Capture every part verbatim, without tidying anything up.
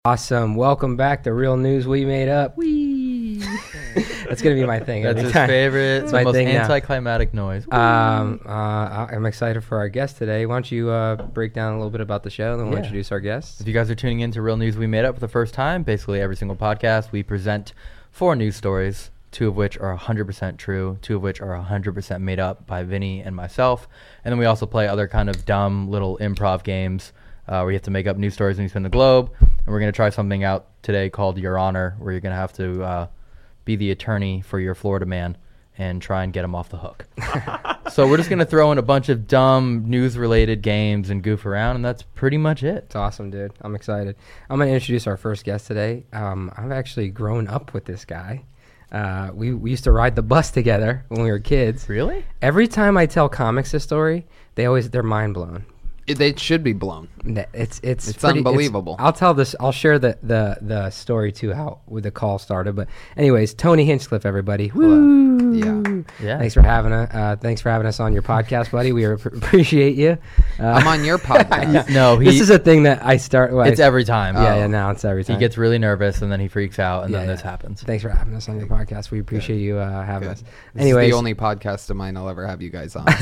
Awesome. Welcome back to Real News We Made Up. Whee! That's going to be my thing. That's every his time. favorite. It's my the most thing now. anticlimactic noise. Um, uh, I'm excited for our guest today. Why don't you uh, break down a little bit about the show, and then we'll Yeah. introduce our guest. If you guys are tuning in to Real News We Made Up for the first time, basically every single podcast, we present four news stories, two of which are one hundred percent true, two of which are one hundred percent made up by Vinny and myself. And then we also play other kind of dumb little improv games uh, where you have to make up news stories when you spin the globe. And we're going to try something out today called Your Honor, where you're going to have to uh, be the attorney for your Florida man and try and get him off the hook. So we're just going to throw in a bunch of dumb news-related games and goof around, and that's pretty much it. It's awesome, dude. I'm excited. I'm going to introduce our first guest today. Um, I've actually grown up with this guy. Uh, we, we used to ride the bus together when we were kids. Really? Every time I tell comics this story, they always they're mind blown. It, they should be blown. It's it's It's pretty, unbelievable. I'll tell this. I'll share the, the, the story too, how with the call started. But anyways, Tony Hinchcliffe, everybody. Woo! Yeah. Yeah. Thanks for having us. Uh, thanks for having us on your podcast, buddy. We ap- appreciate you. Uh, I'm on your podcast. No, he, this is a thing that I start. Well, it's I, every time. yeah, Oh. yeah. Now it's every time. He gets really nervous, and then he freaks out, and Yeah, then yeah. this happens. Thanks for having us on your podcast. We appreciate you uh, having Good. us. This Anyways, is the only podcast of mine I'll ever have you guys on. So.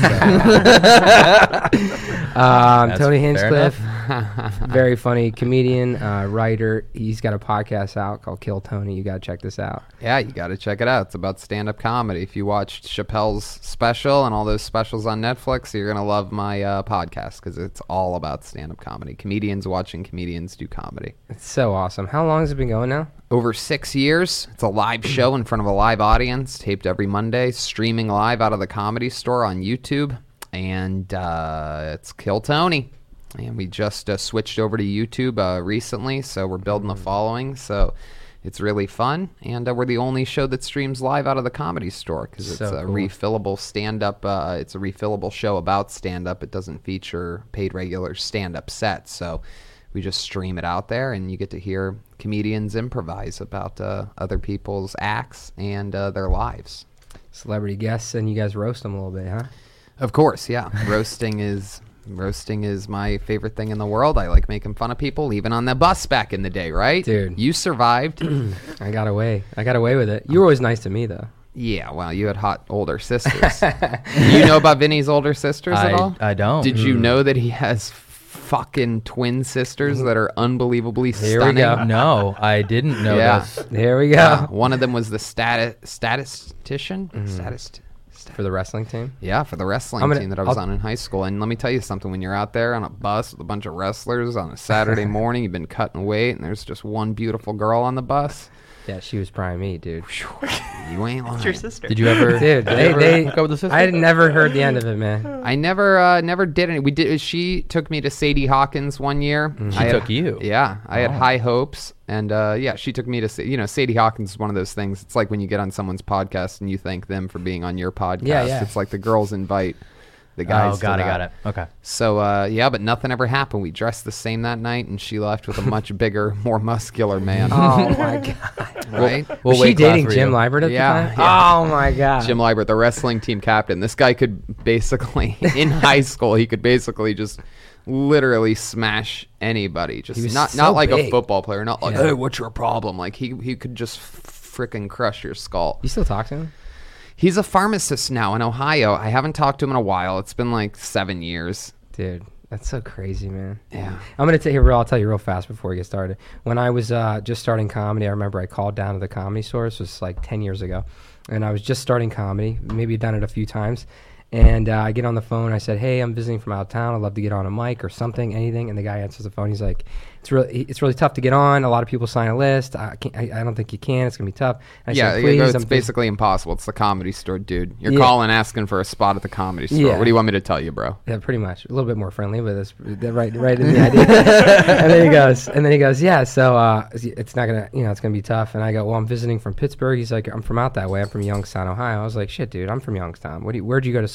um, That's Tony fair Hinchcliffe, very funny comedian, uh, writer. He's got a podcast out called Kill Tony. You got to check this out. Yeah, you got to check it out. It's about stand-up comedy. If you watched Chappelle's special and all those specials on Netflix, you're going to love my uh, podcast because it's all about stand-up comedy. Comedians watching comedians do comedy. It's so awesome. How long has it been going now? Over six years. It's a live show in front of a live audience, taped every Monday, streaming live out of the Comedy Store on YouTube. And uh, it's Kill Tony. And we just uh, switched over to YouTube uh, recently, so we're building a following. So it's really fun. And uh, we're the only show that streams live out of the Comedy Store because it's So a cool. refillable stand-up. Uh, it's a refillable show about stand-up. It doesn't feature paid regular stand-up sets. So we just stream it out there, and you get to hear comedians improvise about uh, other people's acts and uh, their lives. Celebrity guests, and you guys roast them a little bit, huh? Of course, yeah. roasting is roasting is my favorite thing in the world. I like making fun of people, even on the bus back in the day, right? Dude. You survived. I got away. I got away with it. You were always nice to me, though. Yeah, well, you had hot older sisters. Do you know about Vinny's older sisters I, at all? I don't. Did you know that he has fucking twin sisters that are unbelievably Here we stunning? go. No, I didn't know Yeah. this. There we go. Yeah, one of them was the stati- statistician. Mm-hmm. Statist- stat- For the wrestling team. yeah, for the wrestling I'm gonna- team that I was I'll- on in high school. And let me tell you something: when you're out there on a bus with a bunch of wrestlers on a Saturday morning, you've been cutting weight, and there's just one beautiful girl on the bus. Yeah, she was prime me, dude. You ain't lying. your sister. Did you ever? Dude, did they, you ever they, hook up with the sister? I had never heard the end of it, man. I never, uh, never did any. We did. She took me to Sadie Hawkins one year. Mm-hmm. She I had- took you. Yeah, I had Oh. high hopes, and uh, yeah, she took me to. Sa- You know, Sadie Hawkins is one of those things. It's like when you get on someone's podcast and you thank them for being on your podcast. Yeah, yeah. It's like the girls invite the guys. Oh, to got it, that. got it. Okay. So uh, yeah, but nothing ever happened. We dressed the same that night, and she left with a much bigger, more muscular man. Oh, my God. Right? We'll Was she wait class dating for Jim you. Liebert at Yeah, the time? yeah. Oh, my God. Jim Liebert, the wrestling team captain. This guy could basically, in high school, he could basically just literally smash anybody. Just He was not so not like big. a football player, not like, Yeah. hey, what's your problem? Like he he could just freaking crush your skull. You still talk to him? He's a pharmacist now in Ohio. I haven't talked to him in a while. It's been like seven years. Dude, that's so crazy, man. Yeah. I'm gonna tell you real. I'll tell you real fast before we get started. When I was uh, just starting comedy, I remember I called down to the Comedy Store. This was like ten years ago, and I was just starting comedy. Maybe done it a few times, and uh, I get on the phone. I said, "Hey, I'm visiting from out of town. I'd love to get on a mic or something, anything." And the guy answers the phone. He's like, "It's really, it's really tough to get on. A lot of people sign a list. I can't, I, I don't think you can. It's gonna be tough." And I yeah, said, it- "Please, it's I'm bus- basically impossible. It's the Comedy Store, dude. You're Yeah. calling asking for a spot at the Comedy Store. Yeah. What do you want me to tell you, bro? Yeah, pretty much. A little bit more friendly, but that's right, right in the idea. And then he goes, and then he goes, yeah. So uh, it's not gonna, you know, it's gonna be tough. And I go, well, I'm visiting from Pittsburgh. He's like, I'm from out that way. I'm from Youngstown, Ohio. I was like, shit, dude, I'm from Youngstown. What do you, where'd you go to school?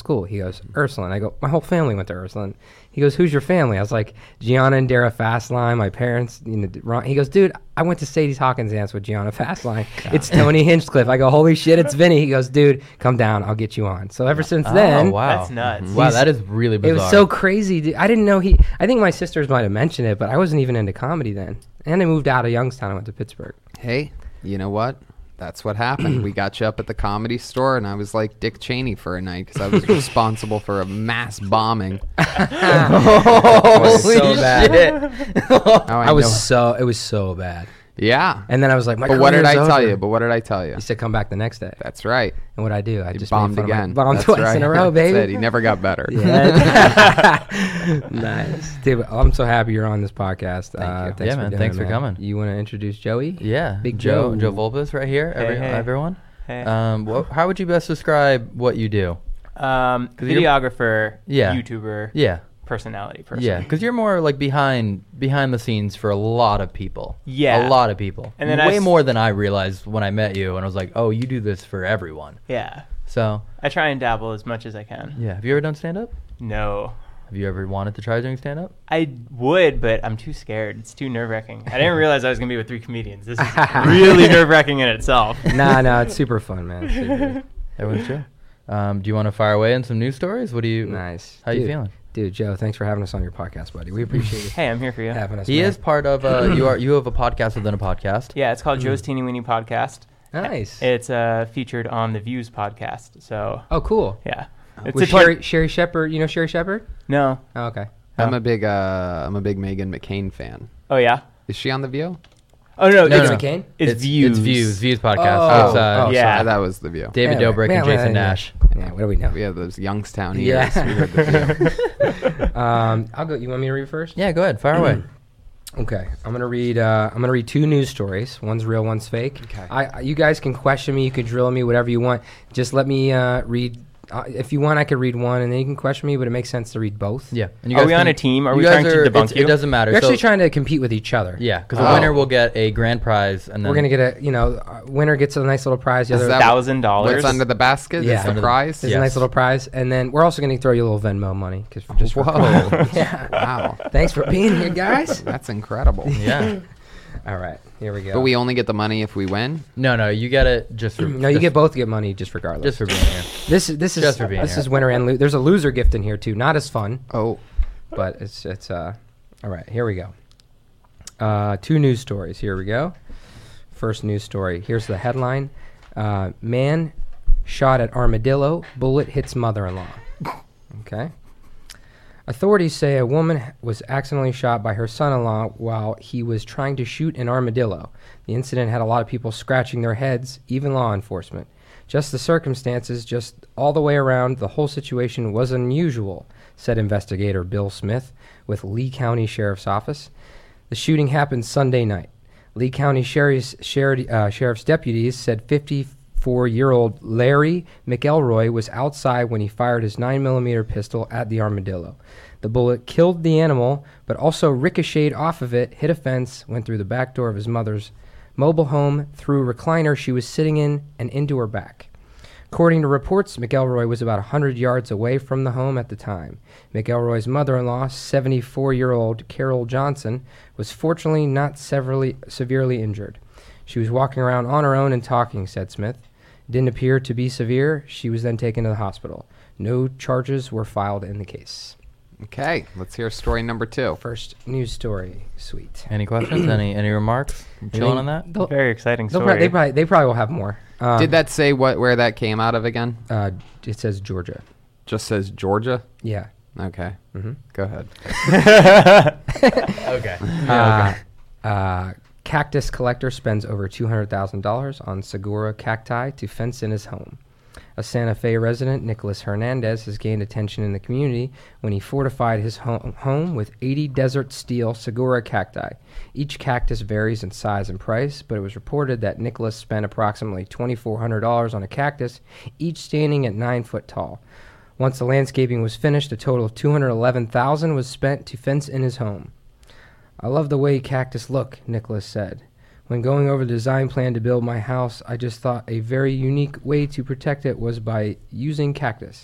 school? He goes, Ursuline. I go, my whole family went to Ursuline. He goes, who's your family? I was like, Gianna and Dara Fastline, my parents. You know, Ron. He goes, dude, I went to Sadie's Hawkins dance with Gianna Fastline. It's Tony Hinchcliffe. I go, holy shit, it's Vinny. He goes, dude, come down. I'll get you on. So ever since Oh, then, wow. That's nuts. Wow, that is really it bizarre. was so crazy. Dude. I didn't know he, I think my sisters might have mentioned it, but I wasn't even into comedy then. And I moved out of Youngstown. I went to Pittsburgh. Hey, you know what? That's what happened. We got you up at the Comedy Store, and I was like Dick Cheney for a night because I was responsible for a mass bombing. Holy so bad. shit. Oh, I was know. so, it was so bad. Yeah. And then I was like, my But what did I career's tell over. you? But what did I tell you? He said, come back the next day. That's right. And what I do, I You just bombed made fun again. Of my, bombed That's twice right. in a row, That's baby. it. He never got better. Yeah. Nice. Dude, I'm so happy you're on this podcast. Thank uh, you. Thanks Yeah, for man, doing thanks it, for man. coming. You want to introduce Joey? Yeah. Big Joe. Joe. Joe Volpes right here. Every, Hey, hey. Everyone. Hey. Um, wh- how would you best describe what you do? um, 'cause you're- videographer, Yeah. YouTuber, Yeah. personality person. Yeah, because you're more like behind behind the scenes for a lot of people. Yeah. a lot of people. And then I way s- more than I realized when I met you, and I was like, "Oh, you do this for everyone." Yeah. So, I try and dabble as much as I can. yeah. Have you ever done stand up? No. Have you ever wanted to try doing stand up? I would, but I'm too scared. It's too nerve wracking. I didn't realize I was going to be with three comedians. This is really nerve wracking in itself. Nah, nah, it's super fun, man. It's super Everyone's chill. Um, do you want to fire away in some news stories? What do you? nice. How you Dude, feeling? Dude, Joe, thanks for having us on your podcast, buddy. We appreciate you Hey, I'm here for you. having us. He man. is part of. Uh, you are. You have a podcast within a podcast. Yeah, it's called Joe's Teeny Weeny Podcast. Nice. It's uh, featured on the Views podcast. So, oh, cool. yeah. It's With a twen- Sherry, Sherry Shepard, you know Sherry Shepard? No. Oh, okay. I'm a big uh, I'm a big Megan McCain fan. Oh, yeah? Is she on The View? Oh, no. No, it's, no. McCain? it's, Views. It's Views. Views podcast. Oh, it's, uh, oh, yeah. Sorry, that was The View. David Yeah, Dobrik yeah, and yeah, Jason yeah. Nash. Yeah, what do we know? We have those Youngstown Yeah. ears. We heard The View. um, I'll go. You want me to read first? Yeah, go ahead. Fire away. Okay, I'm gonna read. Uh, I'm gonna read two news stories. One's real, one's fake. Okay. I, I you guys can question me. You can drill me, whatever you want. Just let me uh, read. Uh, if you want, I could read one, and then you can question me. But it makes sense to read both. Yeah. And you Are guys we on can- a team? Are you we guys trying to debunk it's- you? It doesn't matter. We're actually So- trying to compete with each other. Yeah, because the Oh. winner will get a grand prize, and then We're gonna get a. You know, uh, winner gets a nice little prize. The Is other that Thousand dollars. What's under the basket? Yeah. Is the Under the- prize? is Yes. a nice little prize, and then we're also gonna throw you a little Venmo money because just for Whoa. yeah. Wow. Thanks for being here, guys. That's incredible. yeah. All right, here we go. But we only get the money if we win. No, no, you get it just for no, you just, get both get money just regardless. just for being here. this is this is just for being this here. is winner and lo- there's a loser gift in here too. Not as fun. Oh. But it's it's uh all right, here we go. Uh two news stories. Here we go. First news story. Here's the headline. Uh man shot at armadillo, bullet hits mother-in-law. Okay. Authorities say a woman was accidentally shot by her son-in-law while he was trying to shoot an armadillo. The incident had a lot of people scratching their heads, even law enforcement. Just the circumstances, just all the way around, the whole situation was unusual, said investigator Bill Smith with Lee County Sheriff's Office. The shooting happened Sunday night. Lee County Sheriff's, Sheriff, uh, Sheriff's deputies said fifty-four-year-old Larry McElroy was outside when he fired his nine millimeter pistol at the armadillo. The bullet killed the animal, but also ricocheted off of it, hit a fence, went through the back door of his mother's mobile home, through a recliner she was sitting in, and into her back. According to reports, McElroy was about one hundred yards away from the home at the time. McElroy's mother-in-law, seventy-four-year-old Carol Johnson, was fortunately not severely, severely injured. She was walking around on her own and talking, said Smith. It didn't appear to be severe. She was then taken to the hospital. No charges were filed in the case. Okay. Let's hear story number two. First news story. Sweet. Any questions? any any remarks? Chilling on that? They'll, Very exciting they'll story. prob- they, probably, they probably will have more. Um, Did that say what where that came out of again? Uh, it says Georgia. Just says Georgia. Yeah. Okay. Mm-hmm. Go ahead. Okay. Uh, uh, cactus collector spends over two hundred thousand dollars on Segura cacti to fence in his home. A Santa Fe resident, Nicholas Hernandez, has gained attention in the community when he fortified his home, home with eighty desert steel Segura cacti. Each cactus varies in size and price, but it was reported that Nicholas spent approximately two thousand four hundred dollars on a cactus, each standing at nine foot tall. Once the landscaping was finished, a total of two hundred eleven thousand dollars was spent to fence in his home. I love the way cactus look, Nicholas said. When going over the design plan to build my house, I just thought a very unique way to protect it was by using cactus.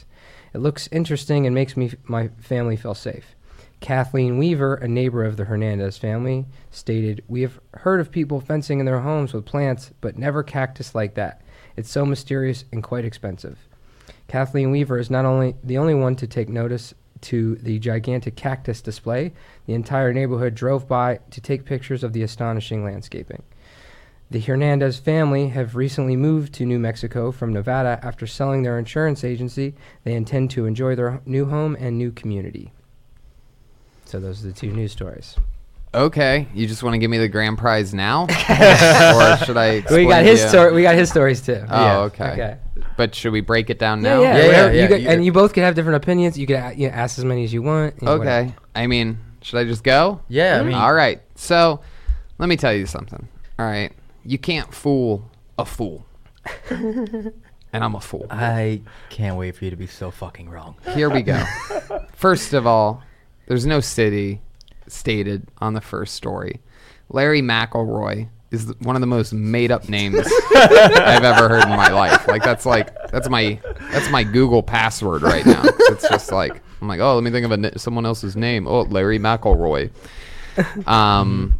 It looks interesting and makes me my family feel safe. Kathleen Weaver, a neighbor of the Hernandez family, stated, "We have heard of people fencing in their homes with plants, but never cactus like that. It's so mysterious and quite expensive." Kathleen Weaver is not only the only one to take notice to the gigantic cactus display. The entire neighborhood drove by to take pictures of the astonishing landscaping. The Hernandez family have recently moved to New Mexico from Nevada after selling their insurance agency. They intend to enjoy their new home and new community. So those are the two news stories. Okay, you just want to give me the grand prize now, or should I? Explain We got to his you? story. We got his stories too. Oh, Yeah. okay. Okay. But should we break it down Yeah, now? yeah, Yeah, whatever. yeah, You could- yeah. and you both can have different opinions. You can you know, ask as many as you want. you know, Okay. whatever. I mean, should I just go? Yeah, I mean, All right. So, let me tell you something. All right. You can't fool a fool. And I'm a fool. I can't wait for you to be so fucking wrong. Here we go. First of all, there's no city stated on the first story. Larry McElroy is th- one of the most made-up names I've ever heard in my life. Like that's like that's my that's my Google password right now. It's just like I'm like, oh, let me think of a n- someone else's name. Oh, Larry McElroy. Um,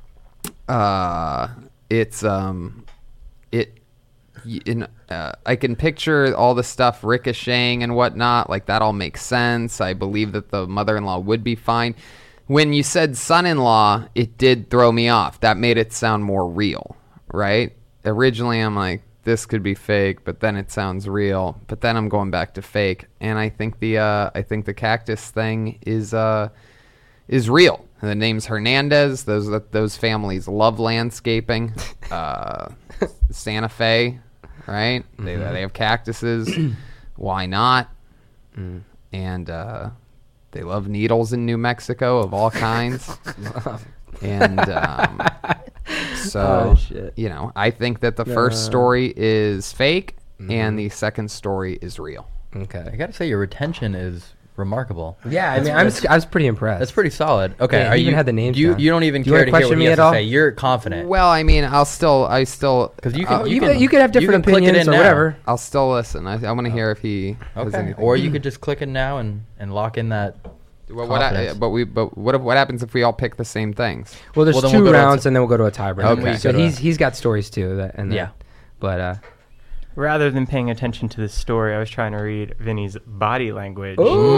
uh, it's um, it. y- In, uh, I can picture all the stuff ricocheting and whatnot. Like that all makes sense. I believe that the mother-in-law would be fine. When you said son-in-law, it did throw me off. That made it sound more real, right? Originally, I'm like, this could be fake, but then it sounds real. But then I'm going back to fake, and I think the uh, I think the cactus thing is uh, is real. The name's Hernandez. Those those families love landscaping. Uh, Santa Fe, right? They they have cactuses. Why not? Mm. And uh, they love needles in New Mexico of all kinds. And um, so, Oh, shit. you know, I think that the first story is fake Mhm. and the second story is real. I Okay. gotta say, your retention is remarkable. Yeah, I mean, I'm s- I was pretty impressed. That's pretty solid. Okay, Yeah, are he even you had the names You down. you don't even Do you care wanna to hear question what he me has at to all? say. You're confident. Well, I mean, I'll still, I still, Because you I'll- can, you, you could, can you could have different you can click it opinions in or now. whatever. I'll still listen. I, I want to hear if he has Okay, anything. or you could just click it now and, and lock in that. Well, what I, confidence. but we, but what if, what happens if we all pick the same things? Well, there's Well, then two we'll go to a rounds, t- and then we'll go to a tiebreaker. Okay. So Go to a- he's he's got stories too. That and then- Yeah. But uh, Rather than paying attention to the story, I was trying to read Vinny's body language.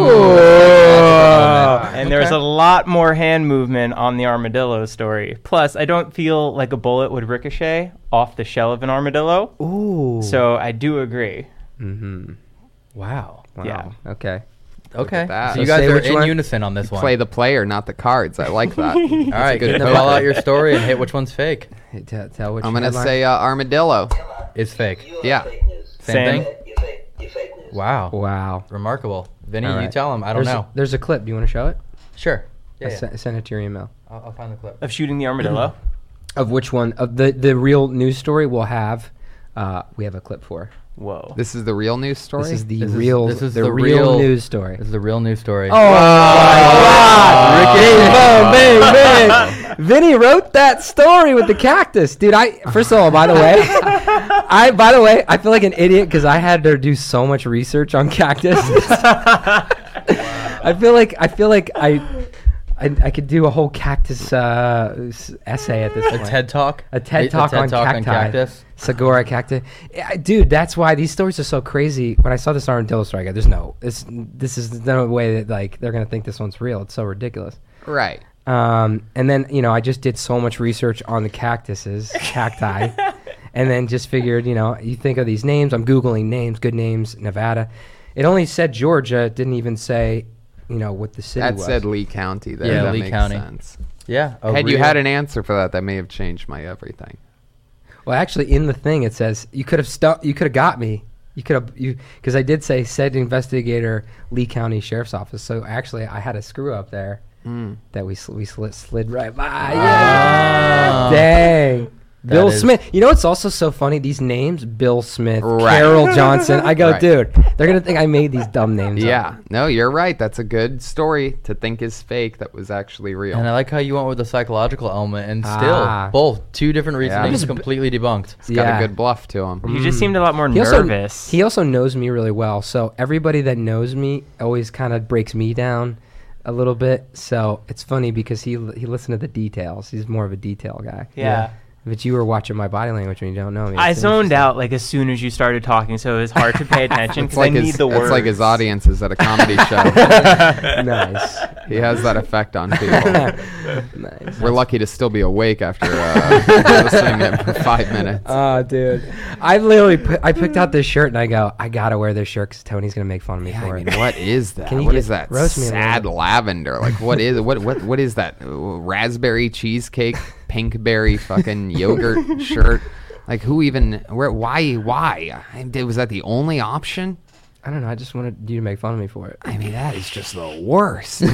And there's Okay. a lot more hand movement on the armadillo story. Plus, I don't feel like a bullet would ricochet off the shell of an armadillo. ooh. So I do agree. Mm-hmm. Wow. Wow. Yeah. Okay. Okay. that. So you So guys say are which in one? unison on this one. Play the player, not the cards. I like that. All right, good get point. call out your story and hit which one's fake. Hey, tell, tell which I'm gonna headline. say uh, armadillo. It's fake. Yeah. Same Sam? thing. Wow. Wow. Remarkable. Vinny, All you right. tell him. I don't there's know. A, there's a clip. Do you want to show it? Sure. Yeah, I yeah. sen- send it to your email. I'll, I'll find the clip. Of shooting the armadillo? Of which one? Of the the real news story we'll have. Uh, we have a clip for. Whoa. This is the real news story. This is the This is- real. this is the, the real, real- news story. This is the real news story. Oh my God! Bang, bang, bang. Vinny wrote that story with the cactus, dude. I first of all, by the way, I by the way, I feel like an idiot because I had to do so much research on cactus. I feel like I feel like I, I I could do a whole cactus uh, s- essay at this A point. TED Talk? A TED A- Talk, TED on, Talk cacti. on cactus? Sagora cacti. Yeah, dude, that's why these stories are so crazy. When I saw this armadillo story, I go, there's no, this, this is no way that like they're gonna think this one's real. It's so ridiculous. right. Um, and then you know, I just did so much research on the cactuses, cacti, and then just figured, you know, you think of these names. I'm googling names, good names, Nevada. It only said Georgia. It didn't even say, you know, what the city That was. said Lee County. There. Yeah, that Lee makes County. sense. Yeah. a Had you real- had an answer for that, that may have changed my everything. Well, actually, in the thing it says you could have stu- you could have got me. You could have you because I did say said investigator Lee County Sheriff's Office. So actually, I had a screw up there Mm. that we sl- we slid, slid right by. Yeah, Oh. dang. That Bill is- Smith. You know what's also so funny? These names: Bill Smith, Right. Carol Johnson. I go, Right. dude, they're gonna think I made these dumb names. Yeah, up. no, you're right. That's a good story to think is fake that was actually real. And I like how you went with the psychological element, and still Ah. both two different reasonings Just- completely debunked. It's got Yeah. a good bluff to him. You just seemed a lot more He also, nervous. he also knows me really well, so everybody that knows me always kind of breaks me down a little bit. So it's funny because he he listened to the details. He's more of a detail guy. yeah. But you were watching my body language when you don't know me. I It's zoned interesting. out like as soon as you started talking, so it was hard to pay attention It's because like I need his, the words. it's like his audiences at a comedy show. Nice. He has that effect on people. Nice. We're lucky to still be awake after uh, listening to him for five minutes. Oh, dude. I literally put, I picked out this shirt and I go, I gotta wear this shirt because Tony's gonna make fun of me Yeah, for I it. mean, what is that? Can you What get- is that roast me a little sad bit? lavender? Like, what is what what what is that? Uh, Raspberry cheesecake, pinkberry fucking yogurt shirt? Like, who even? Where? Why? Why? I, was that the only option? I don't know. I just wanted you to make fun of me for it. I mean, that is just the worst.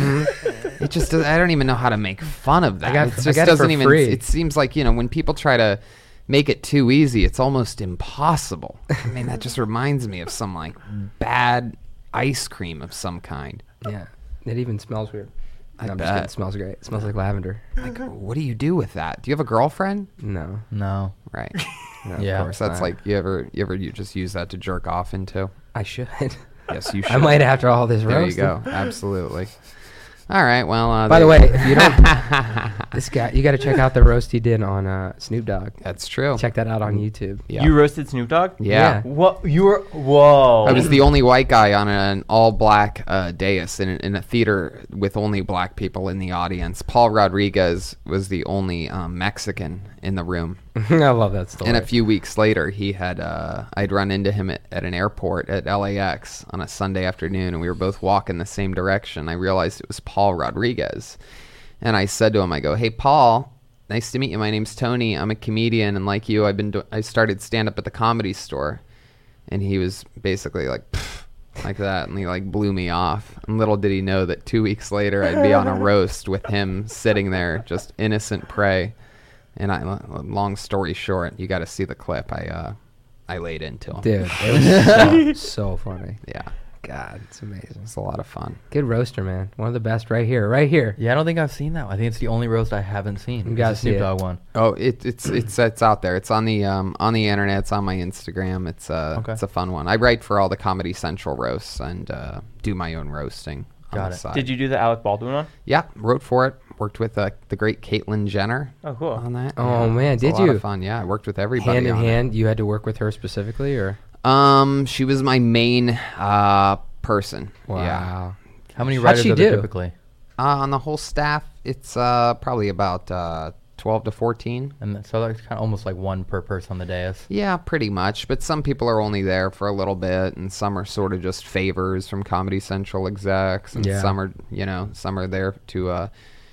it just does, I don't even know how to make fun of that. I got- it I just got it for doesn't even. free. It seems like, you know, when people try to make it too easy, it's almost impossible. I mean, that just reminds me of some like bad ice cream of some kind. Yeah. It even smells weird. I No, I'm bet. just kidding. It smells great. It smells like lavender. Like, what do you do with that? Do you have a girlfriend? No. No. Right. No, of Yeah. course So that's not. like you ever you ever you just use that to jerk off into? I should. Yes, you should. I might after all this There you roast. go. Absolutely. All right. Well. Uh, By the there way, you- if you don't, this guy, you got to check out the roast he did on uh, Snoop Dogg. that's true. Check that out on YouTube. Yeah. You roasted Snoop Dogg? yeah. What you were? Whoa! I was the only white guy on an all-black uh, dais in, in a theater with only black people in the audience. Paul Rodriguez was the only um, Mexican in the room. I love that story. And a few weeks later, he had uh, I'd run into him at, at an airport at L A X on a Sunday afternoon, and we were both walking the same direction. I realized it was Paul Rodriguez, and I said to him, "I go, hey Paul, nice to meet you. My name's Tony. I'm a comedian, and like you, I've been do- I started stand up at the Comedy Store." And he was basically like, "Pfft," like that, and he like blew me off. And little did he know that two weeks later, I'd be on a roast with him sitting there, just innocent prey. And I, long story short, you got to see the clip. I, uh, I laid into him. Dude, it was so, so funny. Yeah, God, it's amazing. it's a lot of fun. Good roaster, man. One of the best right here. Right here. Yeah, I don't think I've seen that one. I think it's the only roast I haven't seen. You It's gotta the see Snoop it. Dogg one. Oh, it, it's it's it's out there. It's on the um on the internet. It's on my Instagram. It's uh Okay. it's a fun one. I write for all the Comedy Central roasts and uh, do my own roasting on Got the it. side. Did you do the Alec Baldwin one? Yeah, wrote for it. Worked with uh, the great Caitlyn Jenner Oh, cool. on that. Oh, Yeah, man, it's did a lot you? Of fun. Yeah, I worked with everybody. Hand in on it. hand, you had to work with her specifically, or? Um, she was my main uh person. Yeah. Wow. How many How'd writers she are there do? typically? Uh, on the whole staff, it's uh probably about uh twelve to fourteen. And th- so that's kind of almost like one per person on the dais. Yeah, pretty much. But some people are only there for a little bit, and some are sort of just favors from Comedy Central execs, and Yeah. some are, you know, some are there to uh,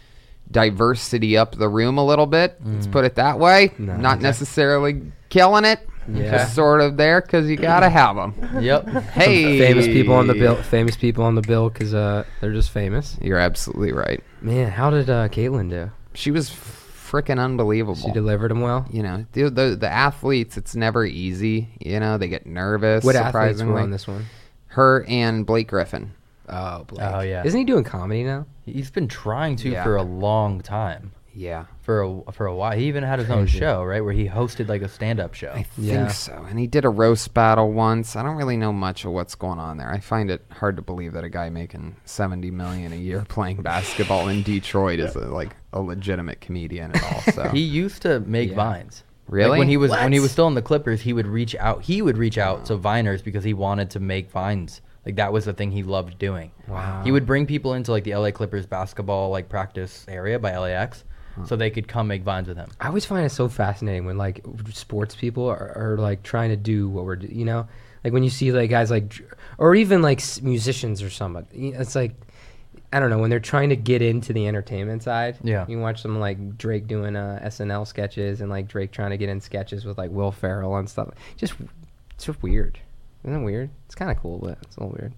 diversity up the room a little bit. Let's put it that way. No, Not okay. necessarily killing it. Yeah. Just sort of there because you gotta have them. Yep. Hey, Famous people on the bill. Famous people on the bill because uh, they're just famous. You're absolutely right. Man, how did uh, Caitlyn do? She was freaking unbelievable. She delivered them well. You know, the, the the athletes, it's never easy. You know, they get nervous. What athletes surprisingly. were on this one? Her and Blake Griffin. Oh, Blake. Oh, yeah. Isn't he doing comedy now? He's been trying to Yeah. for a long time. Yeah, For a, for a while. He even had his own Crazy. show, right? Where he hosted like a stand-up show. I think Yeah. so. And he did a roast battle once. I don't really know much of what's going on there. I find it hard to believe that a guy making seventy million a year playing basketball in Detroit is a, like a legitimate comedian at all. So He used to make Yeah. vines. Like, Really? when he was when he What? was still in the Clippers, he would reach out. He would reach out to Viners because he wanted to make vines. Like that was the thing he loved doing. Wow. He would bring people into like the L A Clippers basketball like practice area by L A X, so they could come make vines with him. I always find it so fascinating when like sports people are, are like trying to do what we're, do- you know, like when you see like guys like, Dr- or even like s- musicians or somebody. You know, It's like, I don't know, when they're trying to get into the entertainment side. Yeah. You watch some like Drake doing uh, S N L sketches and like Drake trying to get in sketches with like Will Ferrell and stuff. Just, it's just weird. Isn't it weird? It's kind of cool, but it's a little weird.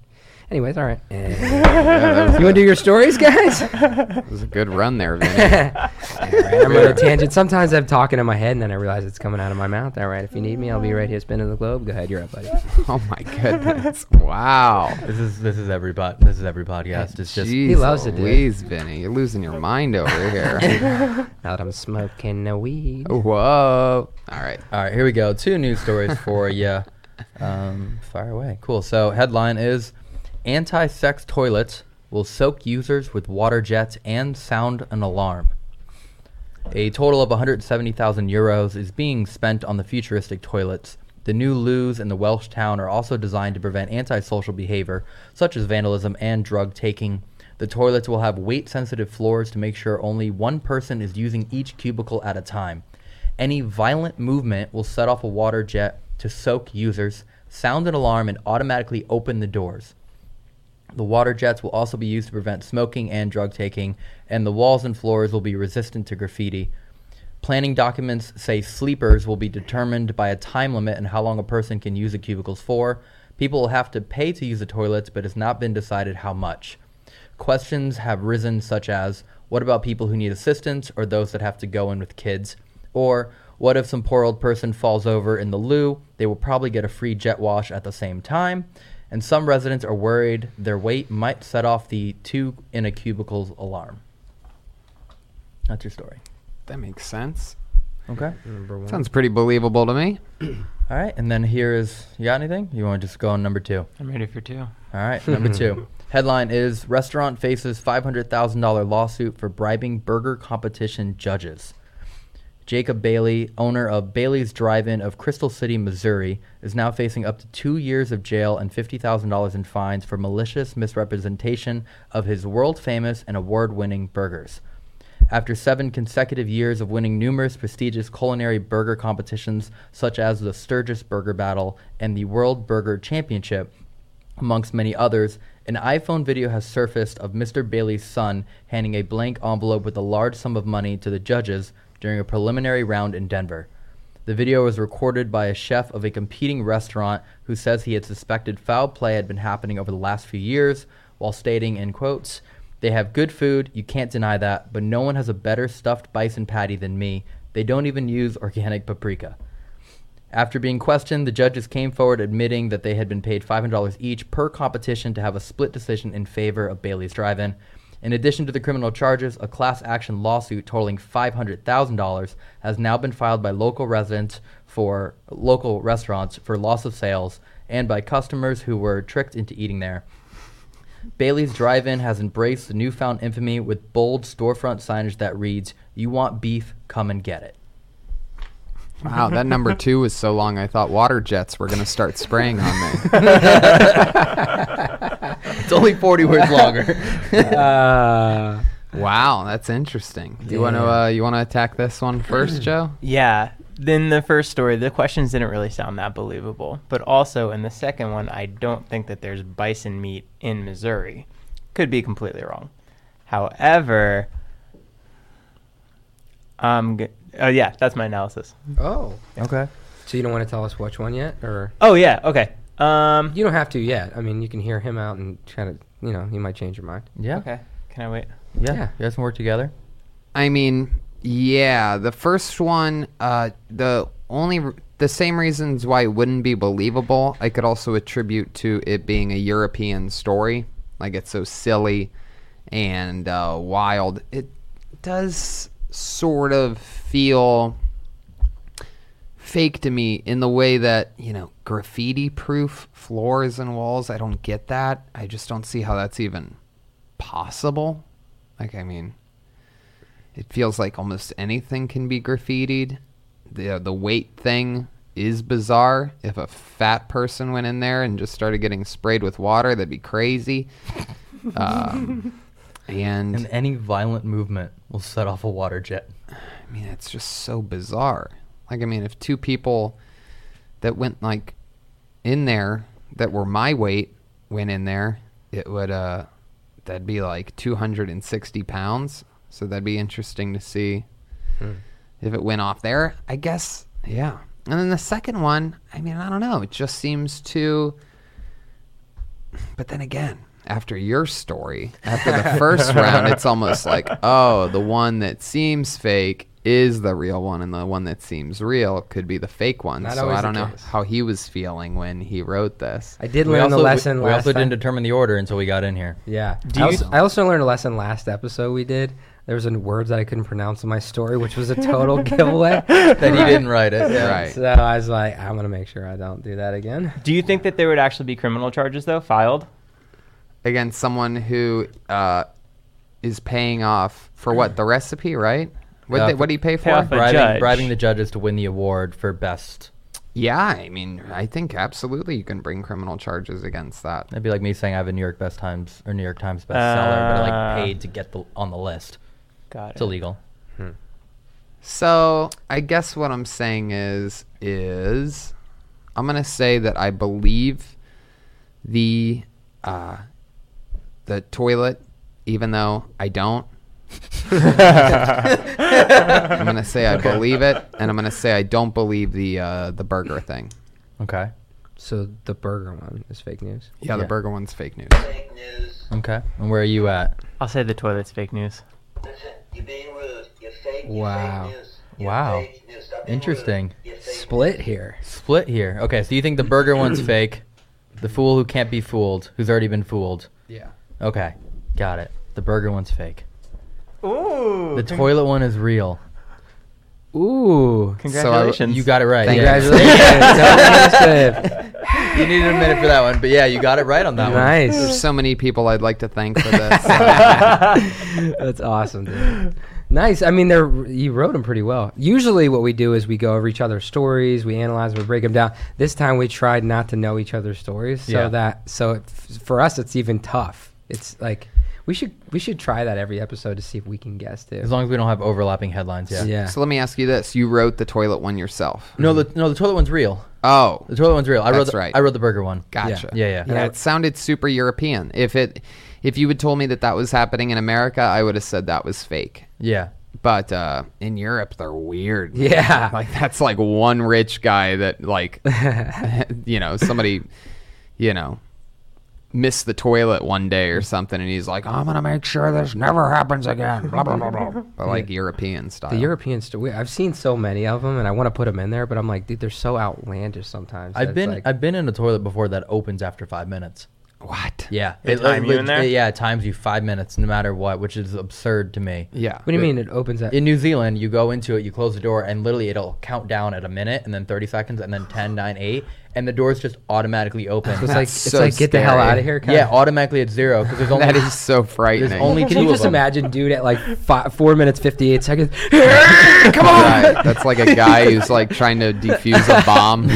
Anyways, all right. Uh, you want to do your stories, guys? It was a good run there, Vinny. All right, I'm on a tangent. Sometimes I'm talking in my head, and then I realize it's coming out of my mouth. All right, if you need me, I'll be right here spinning the globe. Go ahead, you're up, buddy. Oh my goodness! Wow. This is this is every pod, this is every podcast. It's just Jeez He loves it, dude. Louise, Vinny, you're losing your mind over here. Now that I'm smoking the weed. Whoa! All right. all right. Here we go. Two news stories for you. Um, fire away. Cool. So headline is: anti-sex toilets will soak users with water jets and sound an alarm. A total of one hundred seventy thousand euros is being spent on the futuristic toilets. The new loos in the Welsh town are also designed to prevent antisocial behavior, such as vandalism and drug taking. The toilets will have weight-sensitive floors to make sure only one person is using each cubicle at a time. Any violent movement will set off a water jet to soak users, sound an alarm, and automatically open the doors. The water jets will also be used to prevent smoking and drug taking, and the walls and floors will be resistant to graffiti. Planning documents say sleepers will be determined by a time limit and how long a person can use the cubicles for. People will have to pay to use the toilets, but it's not been decided how much. Questions have risen such as, what about people who need assistance or those that have to go in with kids? Or, what if some poor old person falls over in the loo? They will probably get a free jet wash at the same time. And some residents are worried their weight might set off the two in a cubicles alarm. That's your story. That makes sense. Okay. Number one. Sounds pretty believable to me. All right. And then here is, you got anything? You want to just go on number two? I'm ready for two. All right. Number two. Headline is, restaurant faces five hundred thousand dollars lawsuit for bribing burger competition judges. Jacob Bailey, owner of Bailey's Drive-In of Crystal City, Missouri, is now facing up to two years of jail and fifty thousand dollars in fines for malicious misrepresentation of his world-famous and award-winning burgers. After seven consecutive years of winning numerous prestigious culinary burger competitions, such as the Sturgis Burger Battle and the World Burger Championship, amongst many others, an iPhone video has surfaced of Mister Bailey's son handing a blank envelope with a large sum of money to the judges during a preliminary round in Denver. The video was recorded by a chef of a competing restaurant who says he had suspected foul play had been happening over the last few years, while stating, in quotes, "They have good food, you can't deny that, but no one has a better stuffed bison patty than me. They don't even use organic paprika." After being questioned, the judges came forward admitting that they had been paid five hundred dollars each per competition to have a split decision in favor of Bailey's Drive-In. In addition to the criminal charges, a class action lawsuit totaling five hundred thousand dollars has now been filed by local residents for local restaurants for loss of sales and by customers who were tricked into eating there. Bailey's Drive-In has embraced the newfound infamy with bold storefront signage that reads, "You want beef, come and get it." Wow, that number two was so long I thought water jets were going to start spraying on me. It's only forty words longer. Uh, Wow, that's interesting. Do you want to Yeah. uh, you want to attack this one first, Joe? Yeah. Then the first story, the questions didn't really sound that believable. But also in the second one, I don't think that there's bison meat in Missouri. Could be completely wrong. However, um, g- oh yeah, that's my analysis. oh. Okay. So you don't want to tell us which one yet? Or Oh yeah, okay. Um, you don't have to yet. I mean, you can hear him out and kind of, you know, you might change your mind. Yeah. okay. Can I wait? Yeah. Yeah. You guys can work together. I mean, yeah, the first one, uh, the only r- the same reasons why it wouldn't be believable, I could also attribute to it being a European story. Like, it's so silly and uh, wild. It does sort of feel fake to me in the way that, you know, graffiti-proof floors and walls, I don't get that. I just don't see how that's even possible. Like, I mean, it feels like almost anything can be graffitied. The uh, the weight thing is bizarre. If a fat person went in there and just started getting sprayed with water, that'd be crazy. um, and, And any violent movement will set off a water jet. I mean, it's just so bizarre. Like, I mean, if two people that went, like, in there that were my weight went in there, it would, uh, that'd be like two hundred sixty pounds. So that'd be interesting to see Hmm. if it went off there. I guess, yeah. And then the second one, I mean, I don't know. It just seems too but then again, after your story, after the first round, it's almost like, oh, the one that seems fake is the real one, and the one that seems real could be the fake one. Not so always I don't the know case. how he was feeling when he wrote this. I did We learn also, the lesson we, we last also time. didn't determine the order until we got in here. Yeah. Do I, you- also, I also learned a lesson last episode we did. There was a words that I couldn't pronounce in my story, which was a total giveaway. That he didn't write it. Yeah. Right. So I was like, I'm going to make sure I don't do that again. Do you think that there would actually be criminal charges though filed? Against someone who uh, is paying off for what? The recipe, right? What Uh, they, what do you pay pay for? off a Bribing, judge. bribing the judges to win the award for best. Yeah, I mean, I think absolutely you can bring criminal charges against that. That'd be like me saying I have a New York Best Times or New York Times bestseller, but I Uh, like paid to get the, on the list. Got It's it. illegal. So I guess what I'm saying is, is I'm gonna say that I believe the uh, the toilet, even though I don't. I'm gonna say I believe it, and I'm gonna say I don't believe the uh, the burger thing. Okay. So the burger one is fake news. Yeah, the Yeah. burger one's fake news. Fake news. Okay. And where are you at? I'll say the toilet's fake news. Listen, you're being rude. You're fake. You're Wow. Fake news. You're Wow. fake news. Stop being Interesting. rude. You're fake Split here. Split here. Okay, so you think the burger one's fake, the fool who can't be fooled, who's already been fooled. Yeah. Okay, got it. The burger one's fake. Ooh. The toilet one is real. Ooh. Congratulations. You got it right. Thank yeah. Congratulations. Don't miss it. You needed a minute for that one, but yeah, you got it right on that Nice. There's so many people I'd like to thank for this. That's awesome, dude. Nice. I mean, they're you wrote them pretty well. Usually, what we do is we go over each other's stories, we analyze, we break them down. This time, we tried not to know each other's stories, so Yeah. that so it, for us, it's even tough. It's like we should we should try that every episode to see if we can guess too. one. As long as we don't have overlapping headlines, yeah. Yeah. So let me ask you this: you wrote the toilet one yourself? No, the no, the toilet one's real. Oh, The toilet one's real. I wrote That's the, right. I wrote the burger one. gotcha. Yeah, yeah. Yeah, it sounded super European. If it, if you had told me that that was happening in America, I would have said that was fake. Yeah. But uh, in Europe, they're weird. man. Yeah. Like that's like one rich guy that like, you know, somebody, you know, missed the toilet one day or something, and he's like, I'm gonna make sure this never happens again. Blah blah blah blah. But like European style. The European story. I've seen so many of them, and I want to put them in there, but I'm like, dude, they're so outlandish sometimes. that I've it's been like- I've been in a toilet before that opens after five minutes. What? Yeah. They time you in there? Yeah, it times you five minutes no matter what, which is absurd to me. Yeah. What do you mean it opens at? In New Zealand, you go into it, you close the door, and literally it'll count down at a minute, and then thirty seconds, and then ten, nine, eight, and the doors just automatically open. So it's like That's it's so like get the hell scary. out of here. Kinda. yeah, automatically at zero because there's only That is so frightening. There's only Can two you of just them. imagine, dude, at like five, four minutes fifty-eight seconds? Come on! Right, that's like a guy who's like trying to defuse a bomb.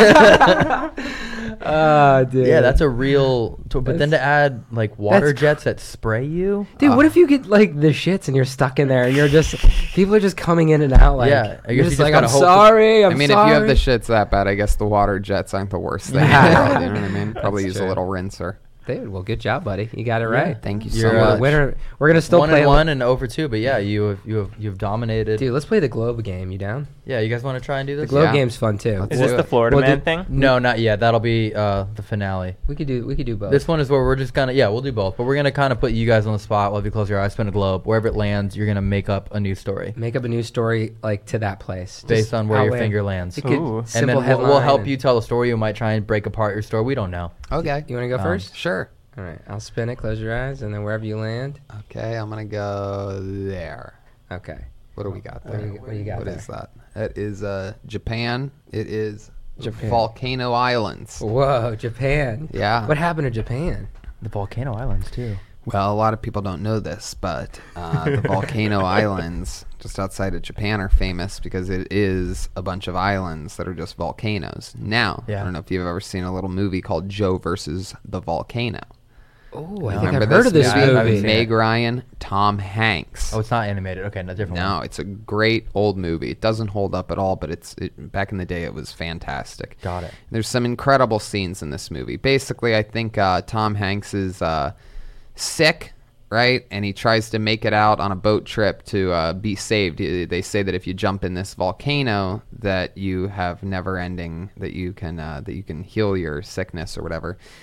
Oh, dude. yeah, that's a real. To, but then to add like water That's cr- jets that spray you. Dude, Uh, what if you get like the shits and you're stuck in there and you're just people are just coming in and out like Yeah, I you're guess just you like just I'm gotta hope that- sorry. I'm I mean, sorry. if you have the shits that bad, I guess the water jets aren't the worst thing. Yeah. in the world, you know what I mean? Probably That's use a true. little rinser. Dude, well, good job, buddy. You got it right. Thank you so You're, We're uh, the much. winner. We're gonna still one play and a- one and over two, but yeah, you have you have you've dominated. Dude, let's play the globe game. You down? Yeah, you guys want to try and do The this? globe Yeah. game's fun too. Let's Is do this it. the Florida Well, man dude- thing? No, not yet. That'll be uh, the finale. We could do. We could do both. This one is where we're just gonna yeah, we'll do both, but we're gonna kind of put you guys on the spot. While if you close your eyes, spin a globe, wherever it lands, you're gonna make up a new story Make up a new story like to that place, based Just on where your outland- finger lands. It could- Ooh. And simple then we'll, we'll headline help and- you tell a story. You might try and break apart your story. We don't know. Okay. You want to go Um, first? Sure. All right, I'll spin it. Close your eyes, and then wherever you land. Okay, I'm gonna go there. Okay. What do we got What there? do you- what do you got What there? is that? That is uh, Japan. It is Japan. Volcano Islands. Whoa, Japan. Yeah. What happened to Japan? The volcano islands too. Well, a lot of people don't know this, but uh, the Volcano Islands just outside of Japan are famous because it is a bunch of islands that are just volcanoes. Now, Yeah. I don't know if you've ever seen a little movie called Joe versus the Volcano. Oh, I No. think Remember I've heard of this movie? Yeah, I haven't movie. seen Meg it. Ryan, Tom Hanks. Oh, it's not animated. Okay, no different. No, one. it's a great old movie. It doesn't hold up at all, but it's it, back in the day it was fantastic. Got it. There's some incredible scenes in this movie. Basically, I think uh, Tom Hanks is uh, sick, right? And he tries to make it out on a boat trip to uh, be saved. Uh, They say that if you jump in this volcano, that you have never-ending, that you can uh, that you can heal your sickness or whatever. Okay.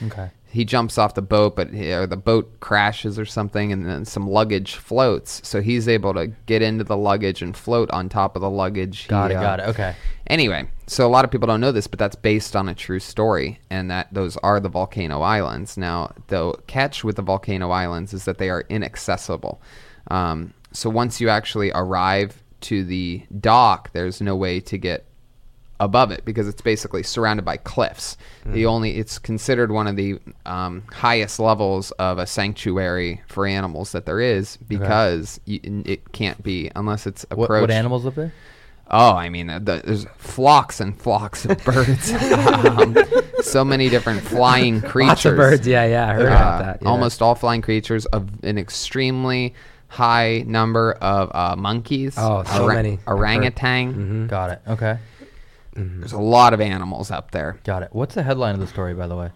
he jumps off the boat, but he, or the boat crashes or something, and then some luggage floats. So he's able to get into the luggage and float on top of the luggage. Got He, it. uh, Got it. Okay. Anyway, so a lot of people don't know this, but that's based on a true story, and that those are the volcano islands. Now, the catch with the volcano islands is that they are inaccessible. Um, so once you actually arrive to the dock, there's no way to get above it because it's basically surrounded by cliffs. Mm. The only it's considered one of the um, highest levels of a sanctuary for animals that there is because you, it can't be unless it's approached. What, what animals live there? Oh, I mean, uh, the, there's flocks and flocks of birds. um, so many different flying creatures. Lots of birds. Yeah, yeah, I heard Uh, about that. Yeah. Almost all flying creatures of an extremely high number of uh, monkeys. Oh, so many. I've heard. Orangutan. Mhm. Got it. Okay. There's a lot of animals up there. Got it. What's the headline of the story, by the way?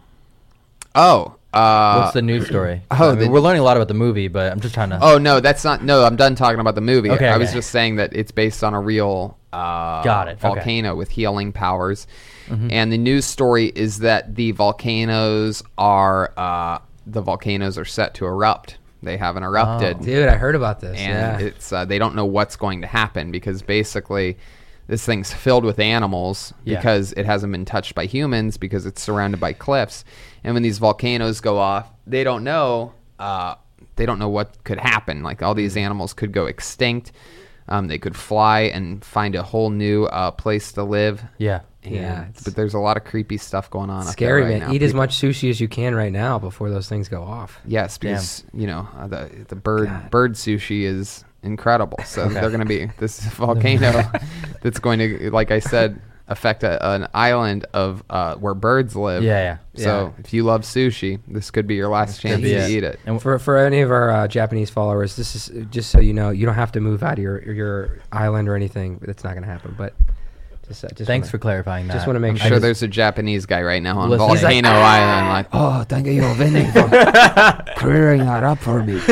Oh. Uh, What's the news story? oh, I mean, the- we're learning a lot about the movie, but I'm just trying to. Oh, no, that's not. No, I'm done talking about the movie. Okay, I was okay. just saying that it's based on a real uh, Got it, okay. volcano with healing powers. Mhm. And the news story is that the volcanoes are uh, the volcanoes are set to erupt. They haven't erupted, Oh. Dude, I heard about this. and yeah. it's uh, they don't know what's going to happen because basically this thing's filled with animals Yeah. because it hasn't been touched by humans because it's surrounded by cliffs. And when these volcanoes go off, they don't know uh, they don't know what could happen. Like all these animals could go extinct. Um, they could fly and find a whole new uh, place to live. Yeah. And- Yeah, it's- but there's a lot of creepy stuff going on. Scary, up there right man. now. Eat as People- much sushi as you can right now before those things go off. Yes, because you know uh, the the bird God. bird sushi is incredible. So they're going to be this volcano that's going to, like I said, affect a, an island of uh, where birds live. Yeah, yeah. So if you love sushi, this could be your last chance be to it. eat it. And For for any of our uh, Japanese followers, this is just so you know, you don't have to move out of your your island or anything. That's not going to happen. But just, uh, just Thanks wanna- for clarifying that. just wanna make I'm I sure just- there's a Japanese guy right now on Listen. He's Volcano like, Island, like, oh, thank you, Vinny, for clearing that up for me.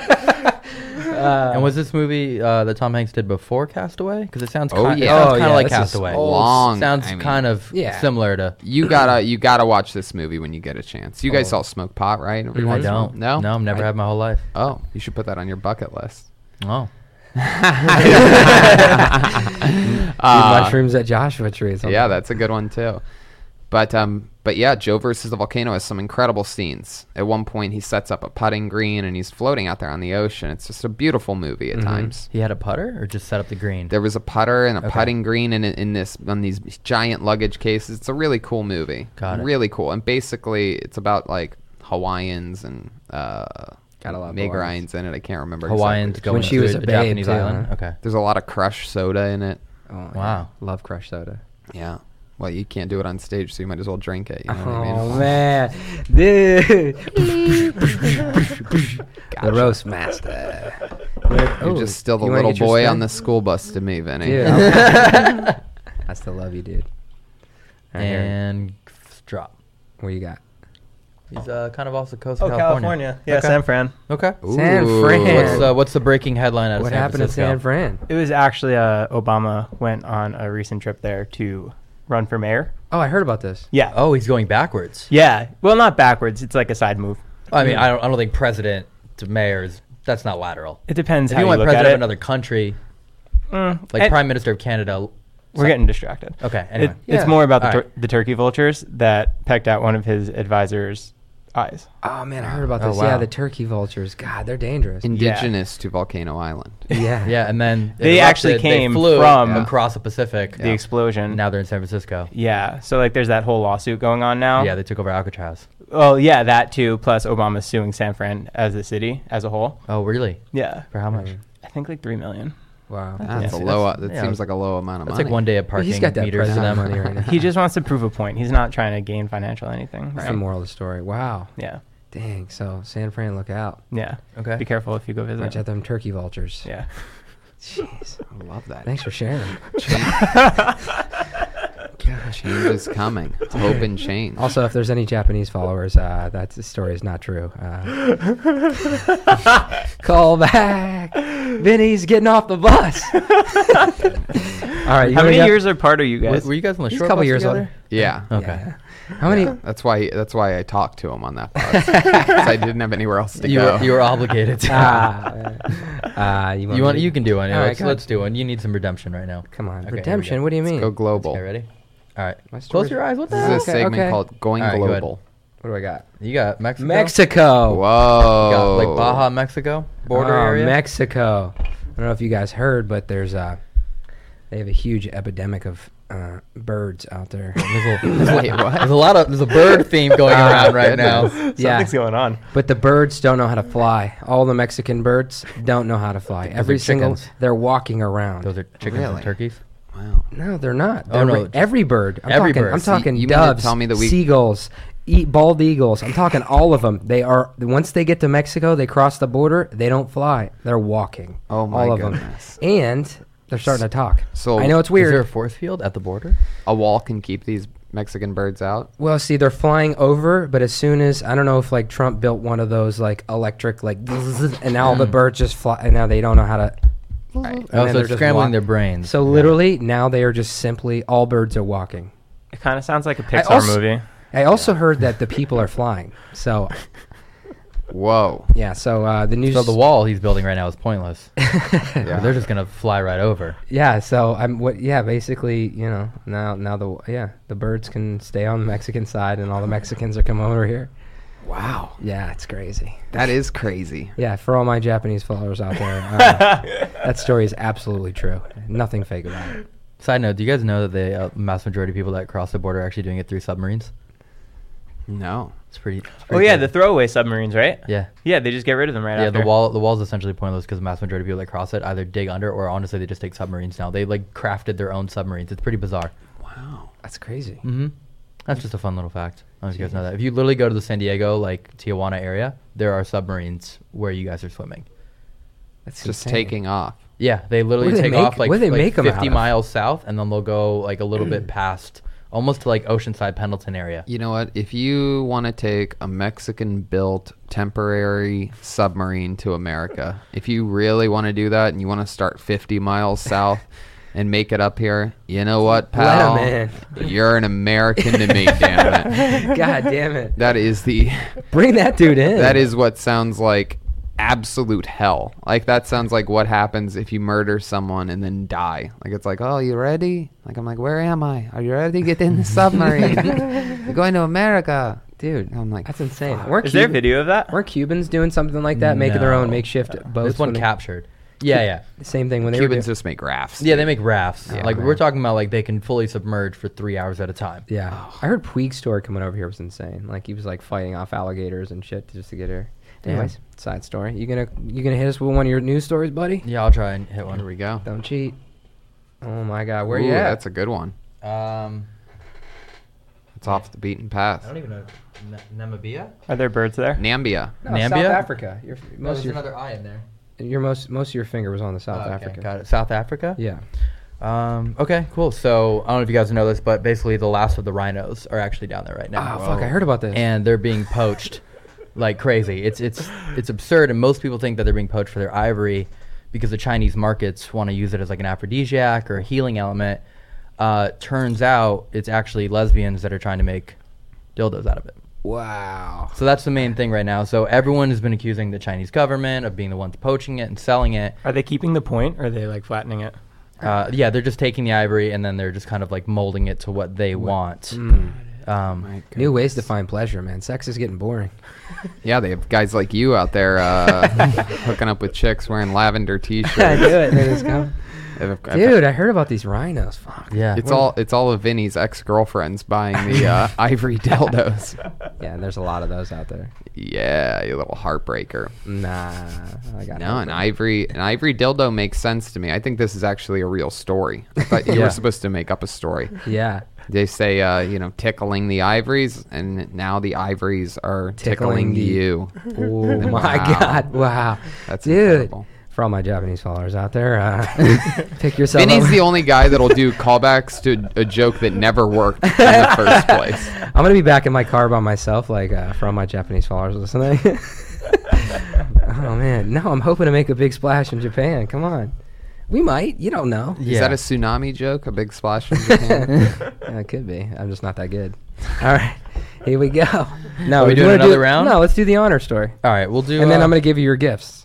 Uh, And was this movie uh, that Tom Hanks did before Castaway? Because it sounds Oh, kind, yeah. it sounds Oh, kind of yeah, like this is Castaway. old. Long, Sounds I mean, kind of yeah. similar to. You gotta, you gotta watch this movie when you get a chance. You guys Oh. saw Smoke Pot, right? Every I once in a while? don't. No, No, I've never I- had my whole life. Oh, you should put that on your bucket list. Oh. eat Uh, mushrooms at Joshua Tree. or something. Yeah, that's a good one too. But um, but yeah, Joe versus the Volcano has some incredible scenes. At one point, he sets up a putting green and he's floating out there on the ocean. It's just a beautiful movie at Mhm. times. He had a putter or just set up the green? There was a putter and a Okay. putting green in in this on these giant luggage cases. It's a really cool movie. Got it. Really cool. And basically, it's about like Hawaiians and uh, Gotta love Meg Hawaiians. Ryan's in it. I can't remember. Hawaiians exactly. going When she to was a, a babe, Japanese too, island? huh? Okay. There's a lot of crushed soda in it. Oh, yeah. Wow. Love Crush Soda. Yeah. Well, you can't do it on stage, so you might as well drink it. You know what I mean? Oh man, dude. Gotcha. The roast master. You're Oh, just still the you wanna little get your boy spin? on the school bus to me, Vinny. Dude, I'm- I still love you, dude. All right, here. And f- drop. What you got? He's uh, kind of off the coast Oh, of California. California. Yeah, Okay. San Fran. Okay. San Ooh. Fran. What's, uh, what's the breaking headline out of What San happened in Francisco? San Fran? It was actually uh, Obama went on a recent trip there to run for mayor. Oh, I heard about this. Yeah. Oh, he's going backwards. Yeah. Well, not backwards. It's like a side move. I mean, I don't, I don't think president to mayors, that's not lateral. It depends If how you you want look president at of it. another country, Mm, like and Prime Minister of Canada. we're getting distracted. Okay, It- anyway. It's Yeah. more about the, All tur- right. the turkey vultures that pecked out one of his advisors' eyes. Oh man, I heard about Oh, this. Yeah, wow. the turkey vultures. God, they're dangerous. Indigenous to Volcano Island. yeah. Yeah, and then it They actually erupted, came they flew from- across the Pacific. The explosion. Now they're in San Francisco. Yeah. So like, there's that whole lawsuit going on now. Yeah, they took over Alcatraz. Well, yeah, that too. Plus, Obama's suing San Fran as a city as a whole. Oh, really? Yeah. For how much? Mm. I think like three million. Wow. That's Yeah. a low. That's- That yeah. seems like a low amount of That's money. like one day of Well, parking he's got that meters to president them. money right now. He just wants to prove a point. He's not trying to gain financial anything. That's Right? the moral of the story. Wow. Yeah. Dang. So San Fran, look out. Yeah. Okay. Be careful if you go Watch visit. out them turkey vultures. Yeah. Jeez. I love that. Thanks for sharing. Change is coming. It's hope and change. Also, if there's any Japanese followers, uh, that story is not true. Uh, call back. Vinny's getting off the bus. right. You How wanna many go? years apart are you Were, guys? were you guys on the He's a short couple bus years together? older. Yeah. Okay. Yeah. How many? That's why. That's why I talked to him on that bus. 'Cause I didn't have anywhere else to You go. were, you were obligated to. Ah, uh, you want? you me want? to- You can do one. All right, let's, go let's do one. You need some redemption right now. Come on, Okay, here we redemption. go. What do you mean? Go global. Okay, ready? All right. My Close story's- your eyes. What the This hell? is a Okay, segment okay. called Going All right, go ahead. Global. What do I got? You got Mexico. Mexico. Whoa. You got like Baja, Mexico border Oh, area. Mexico. I don't know if you guys heard, but there's uh they have a huge epidemic of uh, birds out there. There's a, Wait, what? there's a lot of there's a bird theme going Oh, around right goodness. now. Yeah. Something's going on. But the birds don't know how to fly. All the Mexican birds don't know how to fly. Every are single chickens. they're walking around. Those are chickens Really? and turkeys. Wow. No, they're not. Oh, They're no, ra- just every bird. I'm every talking, bird. I'm So talking you mean to doves, tell me that we- seagulls, eat bald eagles. I'm talking all of them. They are once they get to Mexico, they cross the border. They don't fly. They're walking. Oh my all of goodness. them. And they're starting to talk. So I know it's Is there a weird. force field at the border? a wall can keep these Mexican birds out. Well, see, they're flying over, but as soon as I don't know if like Trump built one of those like electric like, and now all the birds just fly, and now they don't know how to. Right. and Oh, then so they're it's just scrambling walk- their brains. So literally now they are just simply all birds are walking. It kind of sounds like a I Pixar also- movie. I also heard that the people are flying. So Whoa. yeah, so uh, the news. So the wall he's building right now is pointless. Yeah. They're just gonna fly right over. Yeah, so I'm what? Yeah, basically, you know, now now the yeah the birds can stay on the Mexican side, and all the Mexicans are coming over here. Wow. Yeah, it's crazy. That is crazy. Yeah, for all my Japanese followers out there, uh, that story is absolutely true. Nothing fake about it. Side note: do you guys know that the uh, mass majority of people that cross the border are actually doing it through submarines? No. It's pretty. It's Oh pretty yeah, cool. the throwaway submarines, right? yeah. Yeah, they just get rid of them right Yeah, after. the wall the wall's essentially pointless because the mass majority of people that cross it either dig under or honestly they just take submarines now. They like crafted their own submarines. It's pretty bizarre. Wow. That's crazy. Mm-hmm. That's just a fun little fact. I don't know if you guys know that. If you literally go to the San Diego, like Tijuana area, there are submarines where you guys are swimming. That's Just insane. taking off. Yeah, they literally What do they take make- off like, what do they like make 'em out fifty of? miles south, and then they'll go like a little bit past, almost to like Oceanside, Pendleton area. You know what? If you want to take a Mexican-built temporary submarine to America, if you really want to do that and you want to start fifty miles south and make it up here, you know what, Let pal? 'em You're an American to me, damn it. God damn it! That is the Bring that dude in. that is what sounds like absolute hell. Like that sounds like what happens if you murder someone and then die. Like it's like, oh, you ready? Like I'm like, where am I? Are you ready? Get in the submarine. You're going to America, dude. I'm like, That's insane. fuck. Weren't Is there a Cuban- video of that? Weren't Cubans doing something like that, making their own No. makeshift boats? This one when they- captured. Yeah, yeah. Same thing when they Cubans were. just make rafts. Yeah, they make rafts. Yeah. like we're talking about, like they can fully submerge for three hours at a time. Do- yeah, I heard Puig's story coming over here was insane. Like he was like fighting off alligators and shit just to get here. Damn. Anyways, side story. You gonna you gonna hit us with one of your news stories, buddy? Yeah, I'll try and hit Here one. we go. Don't cheat. Oh my God, where Ooh, you at? That's a good one. Um, It's off the beaten I path. don't even know. N- Namibia? Are there birds there? Nambia. No, Nambia? South Africa. Your No, most there's of your, another I in there. your most most of your finger was on the South Oh, okay, Africa. got it. South Africa. Yeah. Um. Okay. Cool. So I don't know if you guys know this, but basically the last of the rhinos are actually down there right now. Oh fuck! I heard about this. And they're being poached like crazy. It's it's it's absurd, and most people think that they're being poached for their ivory because the Chinese markets want to use it as like an aphrodisiac or a healing element. Uh, turns out it's actually lesbians that are trying to make dildos out of it. Wow. So that's the main thing right now. So everyone has been accusing the Chinese government of being the ones poaching it and selling it. Are they keeping the point or are they like flattening it? Uh, yeah, they're just taking the ivory and then they're just kind of like molding it to what they want. Mm. Um, My New ways to goodness. find pleasure, man. Sex is getting boring. Yeah, they have guys like you out there uh, hooking up with chicks wearing lavender t-shirts. I do it. There this go. I've- I've- Dude, I heard about these rhinos. Fuck. yeah. It's all it's all of Vinny's ex-girlfriends buying the uh, ivory dildos. Yeah, and there's a lot of those out there. Yeah, you little heartbreaker. Nah, I got No, an nothing. ivory an ivory dildo makes sense to me. I think this is actually a real story. I thought you Yeah. were supposed to make up a story. Yeah, They say, uh, you know, tickling the ivories, and now the ivories are Tickling tickling, the- you. Oh my Wow. God! Wow, That's dude. incredible. For all my Japanese followers out there, uh, pick yourself Vinny's up. the only guy that'll do callbacks to a joke that never worked in the first place. I'm gonna be back in my car by myself, like uh, for all my Japanese followers listening. Oh man, no, I'm hoping to make a big splash in Japan. Come on, We might. You don't know. Is Yeah. that a tsunami joke? A big splash from Japan? Yeah, it could be. I'm just not that good. All right. Here we go. No, Are we you doing wanna another do- round? No, let's do the honor story. All right, we'll do. And then uh, I'm going to give you your gifts.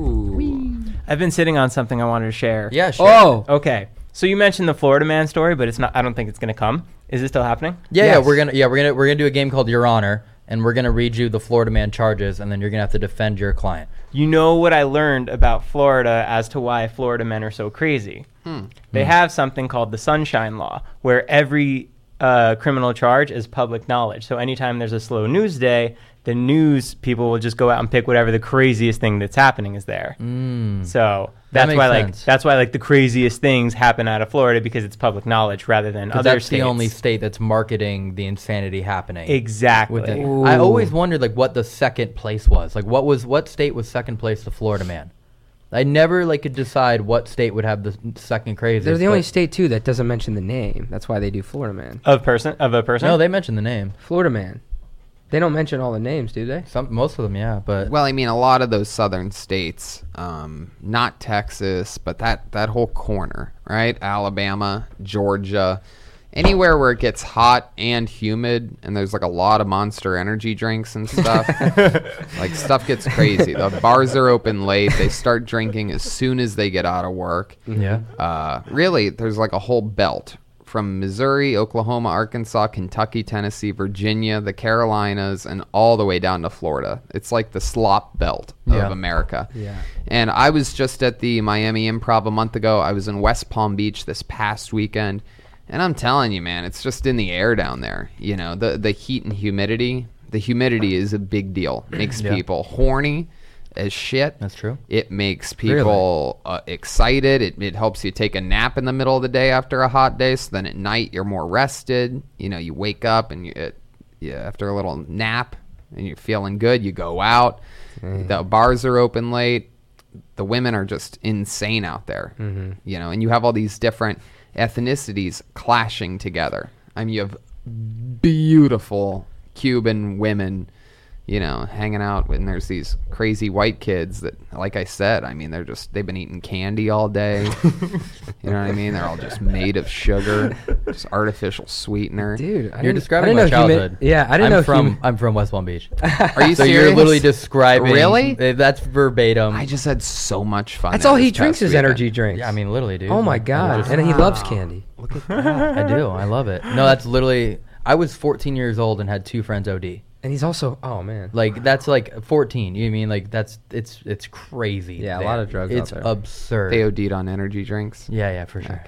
Ooh. I've been sitting on something I wanted to share. Yeah, sure. Oh. Okay. So you mentioned the Florida man story, but it's not. I don't think it's going to come. Is it still happening? Yeah, Yes. yeah, we're gonna yeah we're gonna we're gonna do a game called Your Honor, and we're gonna read you the Florida man charges, and then you're gonna have to defend your client. You know what I learned about Florida as to why Florida men are so crazy? Hmm. They have something called the Sunshine Law, where every uh, criminal charge is public knowledge. So anytime there's a slow news day, the news people will just go out and pick whatever the craziest thing that's happening is there. Mm. So That that's makes why sense. like that's why like the craziest things happen out of Florida because it's public knowledge rather than 'Cause other that's states. the only state that's marketing the insanity happening. exactly. With it. Ooh. I always wondered like what the second place was. Like what was what state was second place to Florida man? I never like could decide what state would have the s- second craziest. They're the only but- state, too, that doesn't mention the name. That's why they do Florida Man. Of person of a person. No, they mentioned the name. Florida Man. They don't mention all the names, do they? Some most of them, yeah, but Well, I mean, a lot of those southern states, um, not Texas, but that, that whole corner, right? Alabama, Georgia, anywhere where it gets hot and humid and there's like a lot of Monster Energy drinks and stuff. Like stuff gets crazy. The bars are open late. They start drinking as soon as they get out of work. yeah. Uh, really, there's like a whole belt from Missouri, Oklahoma, Arkansas, Kentucky, Tennessee, Virginia, the Carolinas, and all the way down to Florida. It's like the slop belt of Yeah. America. Yeah. And I was just at the Miami Improv a month ago. I was in West Palm Beach this past weekend. And I'm telling you, man, it's just in the air down there. You know, the, the heat and humidity. The humidity is a big deal. Makes Yeah. people horny as shit. That's true. It makes people uh, excited. It, it helps you take a nap in the middle of the day after a hot day. So then at night you're more rested. You know, you wake up and you, it, yeah, after a little nap and you're feeling good, you go out. Mm. The bars are open late. The women are just insane out there. Mm-hmm. You know, and you have all these different ethnicities clashing together. I mean, you have beautiful Cuban women, you know, hanging out, and there's these crazy white kids that, like I said, I mean, they're just, they've been eating candy all day. You know what I mean? They're all just made of sugar, just artificial sweetener. Dude, I You're didn't- describing I my didn't know humi- childhood. yeah, I didn't I'm know from humi- I'm from West Palm Beach. Are you So serious? you're literally describing. Really? uh, That's verbatim. I just had so much fun. That's there all he this drinks past is weekend. energy drinks. yeah, I mean literally, dude. Oh my Like, god, I, and he loves Wow. candy. Look at that. I do. I love it. No, that's literally. I was fourteen years old and had two friends O D. And he's also, oh man, Like that's like fourteen. You mean like that's it's it's crazy. Yeah, a there. lot of drugs out It's there. absurd. They O D'd on energy drinks. yeah, yeah, for sure.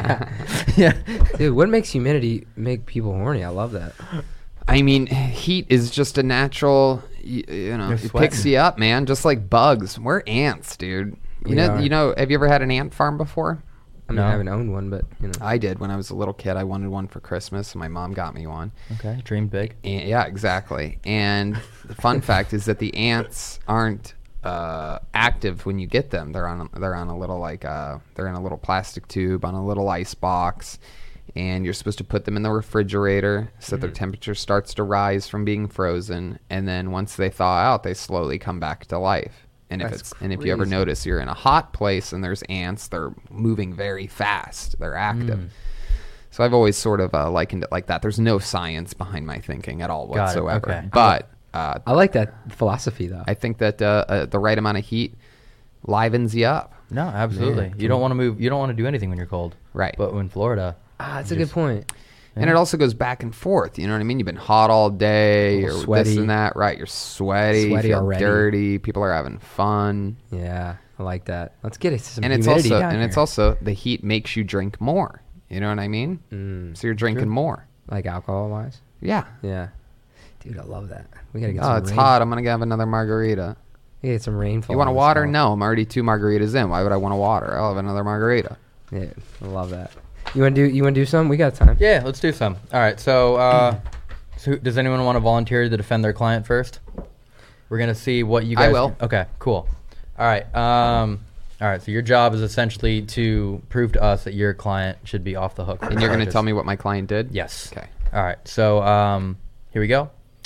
yeah. dude, what makes humidity make people horny? I love that. I mean, heat is just a natural, you, you know, You're it picks sweating. you up, man, just like bugs. We're ants, dude. You We know, are. you know, have you ever had an ant farm before? I mean, No. I haven't owned one, but you know, I did when I was a little kid. I wanted one for Christmas, and my mom got me one. Okay. Dream big. And, yeah, exactly. And the fun fact is that the ants aren't uh, active when you get them. They're on they're on a little like uh, they're in a little plastic tube on a little ice box, and you're supposed to put them in the refrigerator so that their temperature starts to rise from being frozen, and then once they thaw out, they slowly come back to life. And if That's it's and if you ever crazy. notice you're in a hot place and there's ants, they're moving very fast. They're active. Mm. So I've always sort of uh, likened it like that. There's no science behind my thinking at all Got it, whatsoever. okay. But uh, I like that philosophy though. I think that uh, uh, the right amount of heat livens you up. No, absolutely. Man, you don't want to move. You don't want to do anything when you're cold. Right. But in Florida, ah, that's you a good just- point. And it also goes back and forth. You know what I mean? You've been hot all day. A You're little sweaty. this and that. Right. You're sweaty. Sweaty you feel already. dirty. People are having fun. Yeah, I like that. Let's get it to some and it's humidity also down and it's here. also the heat makes you drink more. You know what I mean? Mm, So you're drinking true. more. like alcohol wise. Yeah. Yeah, dude, I love that. We gotta get Oh, some it's rain. hot. I'm gonna have another margarita. We gotta get some rainfall. You want a in this water? fall. No, I'm already two margaritas in. Why would I want a water? I'll have another margarita. Yeah, I love that. You wanna do? You wanna do some? We got time. yeah, let's do some. All right. So, uh, so does anyone want to volunteer to defend their client first? We're gonna see what you I guys. will. Okay. Cool. All right. Um. All right. So your job is essentially to prove to us that your client should be off the hook. for And you're going to charges. tell me what my client did? Yes. Okay. All right. So um, here we go.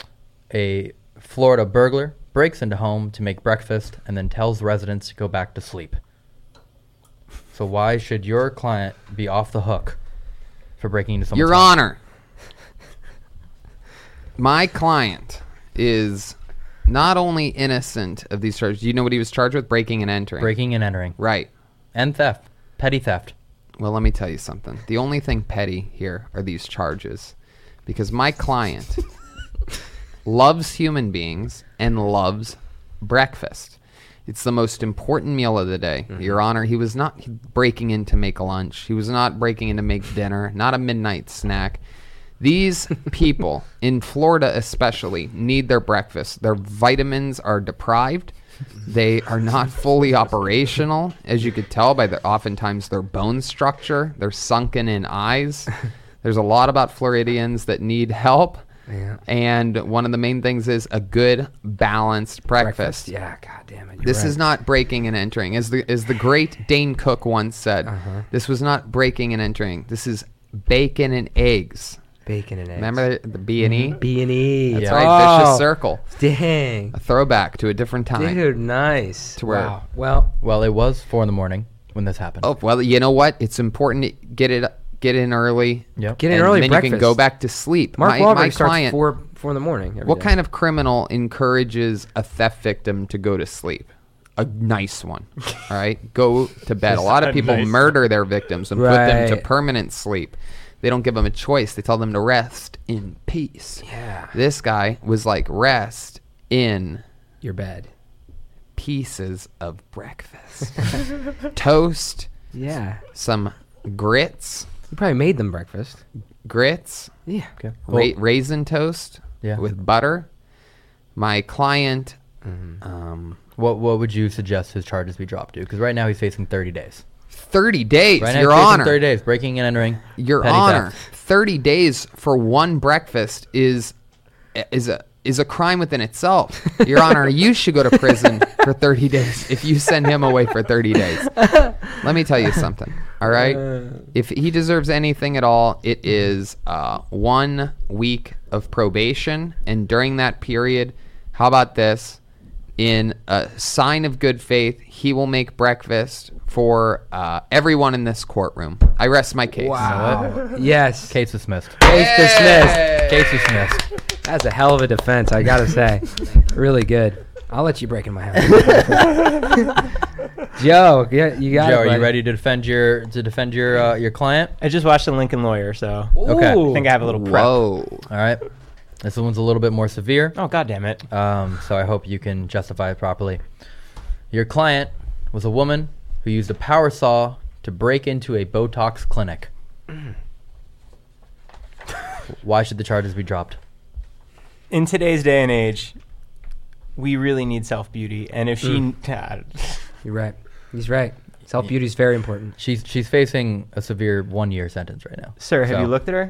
A Florida burglar breaks into home to make breakfast and then tells residents to go back to sleep. So why should your client be off the hook for breaking into someone's Your home? Honor, my client is not only innocent of these charges. Do you know what he was charged with? Breaking and entering. Breaking and entering. Right. And theft. Petty theft. Well, let me tell you something. The only thing petty here are these charges. Because my client loves human beings and loves breakfast. It's the most important meal of the day. Mm-hmm. Your Honor, he was not breaking in to make lunch. He was not breaking in to make dinner, not a midnight snack. These people, in Florida especially, need their breakfast. Their vitamins are deprived. They are not fully operational, as you could tell by their oftentimes their bone structure, their sunken in eyes. There's a lot about Floridians that need help. Yeah. And one of the main things is a good, balanced breakfast. Yeah, god damn it. you're This right. is not breaking and entering. As the as the great Dane Cook once said, Uh-huh. this was not breaking and entering. This is bacon and eggs. bacon and eggs. Remember the B and E? B and E. That's Yeah. right, Vicious Oh, Circle. Dang. A throwback to a different time. Dude, nice. To where- wow. Well, Well, it was four in the morning when this happened. Oh, well, you know what? It's important to get it get in early. Yep. get in and early. then breakfast. you can go back to sleep. Mark my, Wahlberg my starts client, four four in the morning. every what day. kind of criminal encourages a theft victim to go to sleep? A nice one. All right? Go to bed. A lot A of people nice murder their victims and put them to Right. permanent sleep. They don't give them a choice. They tell them to rest in peace. Yeah. This guy was like, rest in Your bed. pieces of breakfast. Toast, Yeah. some grits, You probably made them breakfast. grits, Yeah. Okay. ra- raisin toast Yeah. with butter. My client, Mm-hmm. um, What What would you suggest his charges be dropped to? Because right now he's facing thirty days. thirty days, Right now Your he's facing Honor. thirty days. Breaking and entering. Your petty Honor, theft. thirty days for one breakfast is is a is a crime within itself. Your Honor, you should go to prison for thirty days if you send him away for thirty days. Let me tell you something. All right? If he deserves anything at all, it is uh, one week of probation, and during that period, how about this? In a sign of good faith, he will make breakfast for uh, everyone in this courtroom. I rest my case. Wow. Yes. Case dismissed. Case dismissed. Case dismissed. That's a hell of a defense, I gotta say. Really good. I'll let you break in my house. Joe, yeah, you got Joe, it. are you buddy. ready to defend your to defend your uh, your client? I just watched The Lincoln Lawyer, so Okay. Ooh. I think I have a little prep. Whoa. All right. This one's a little bit more severe. Oh, god damn it. Um, so I hope you can justify it properly. Your client was a woman who used a power saw to break into a Botox clinic. Why should the charges be dropped? In today's day and age, we really need self-beauty. And if she... God. You're right. He's right. Self beauty is very important. She's she's facing a severe one year sentence right now. Sir, have So- you looked at her?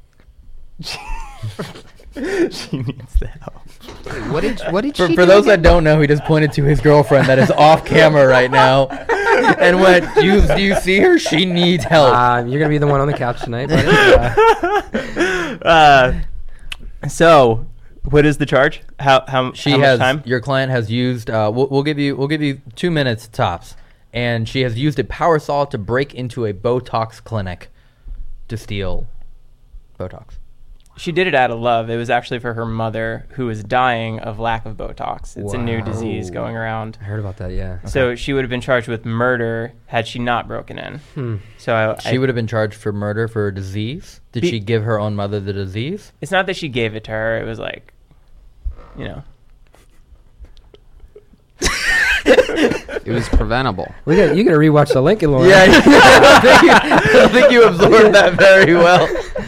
She needs the help. What did what did For, she for do those again? that don't know, he just pointed to his girlfriend that is off camera right now, and went, "Do you do you see her? She needs help." Uh, you're gonna be the one on the couch tonight, buddy. Uh, Uh, so, what is the charge? How how, She how has much time? your client has used. Uh, we'll, we'll give you we'll give you two minutes tops, and she has used a power saw to break into a Botox clinic to steal Botox. She did it out of love. It was actually for her mother, who was dying of lack of Botox. It's a new Wow. disease going around. I heard about that. Yeah. So she would have been charged with murder had she not broken in. Hmm. So I, She I- would have been charged for murder for a disease. Did Be- she give her own mother the disease? It's not that she gave it to her. It was like, you know. It was preventable. We got you. Got to rewatch the Lincoln Lawyer. Yeah, I, think you, I don't think you absorbed that very well.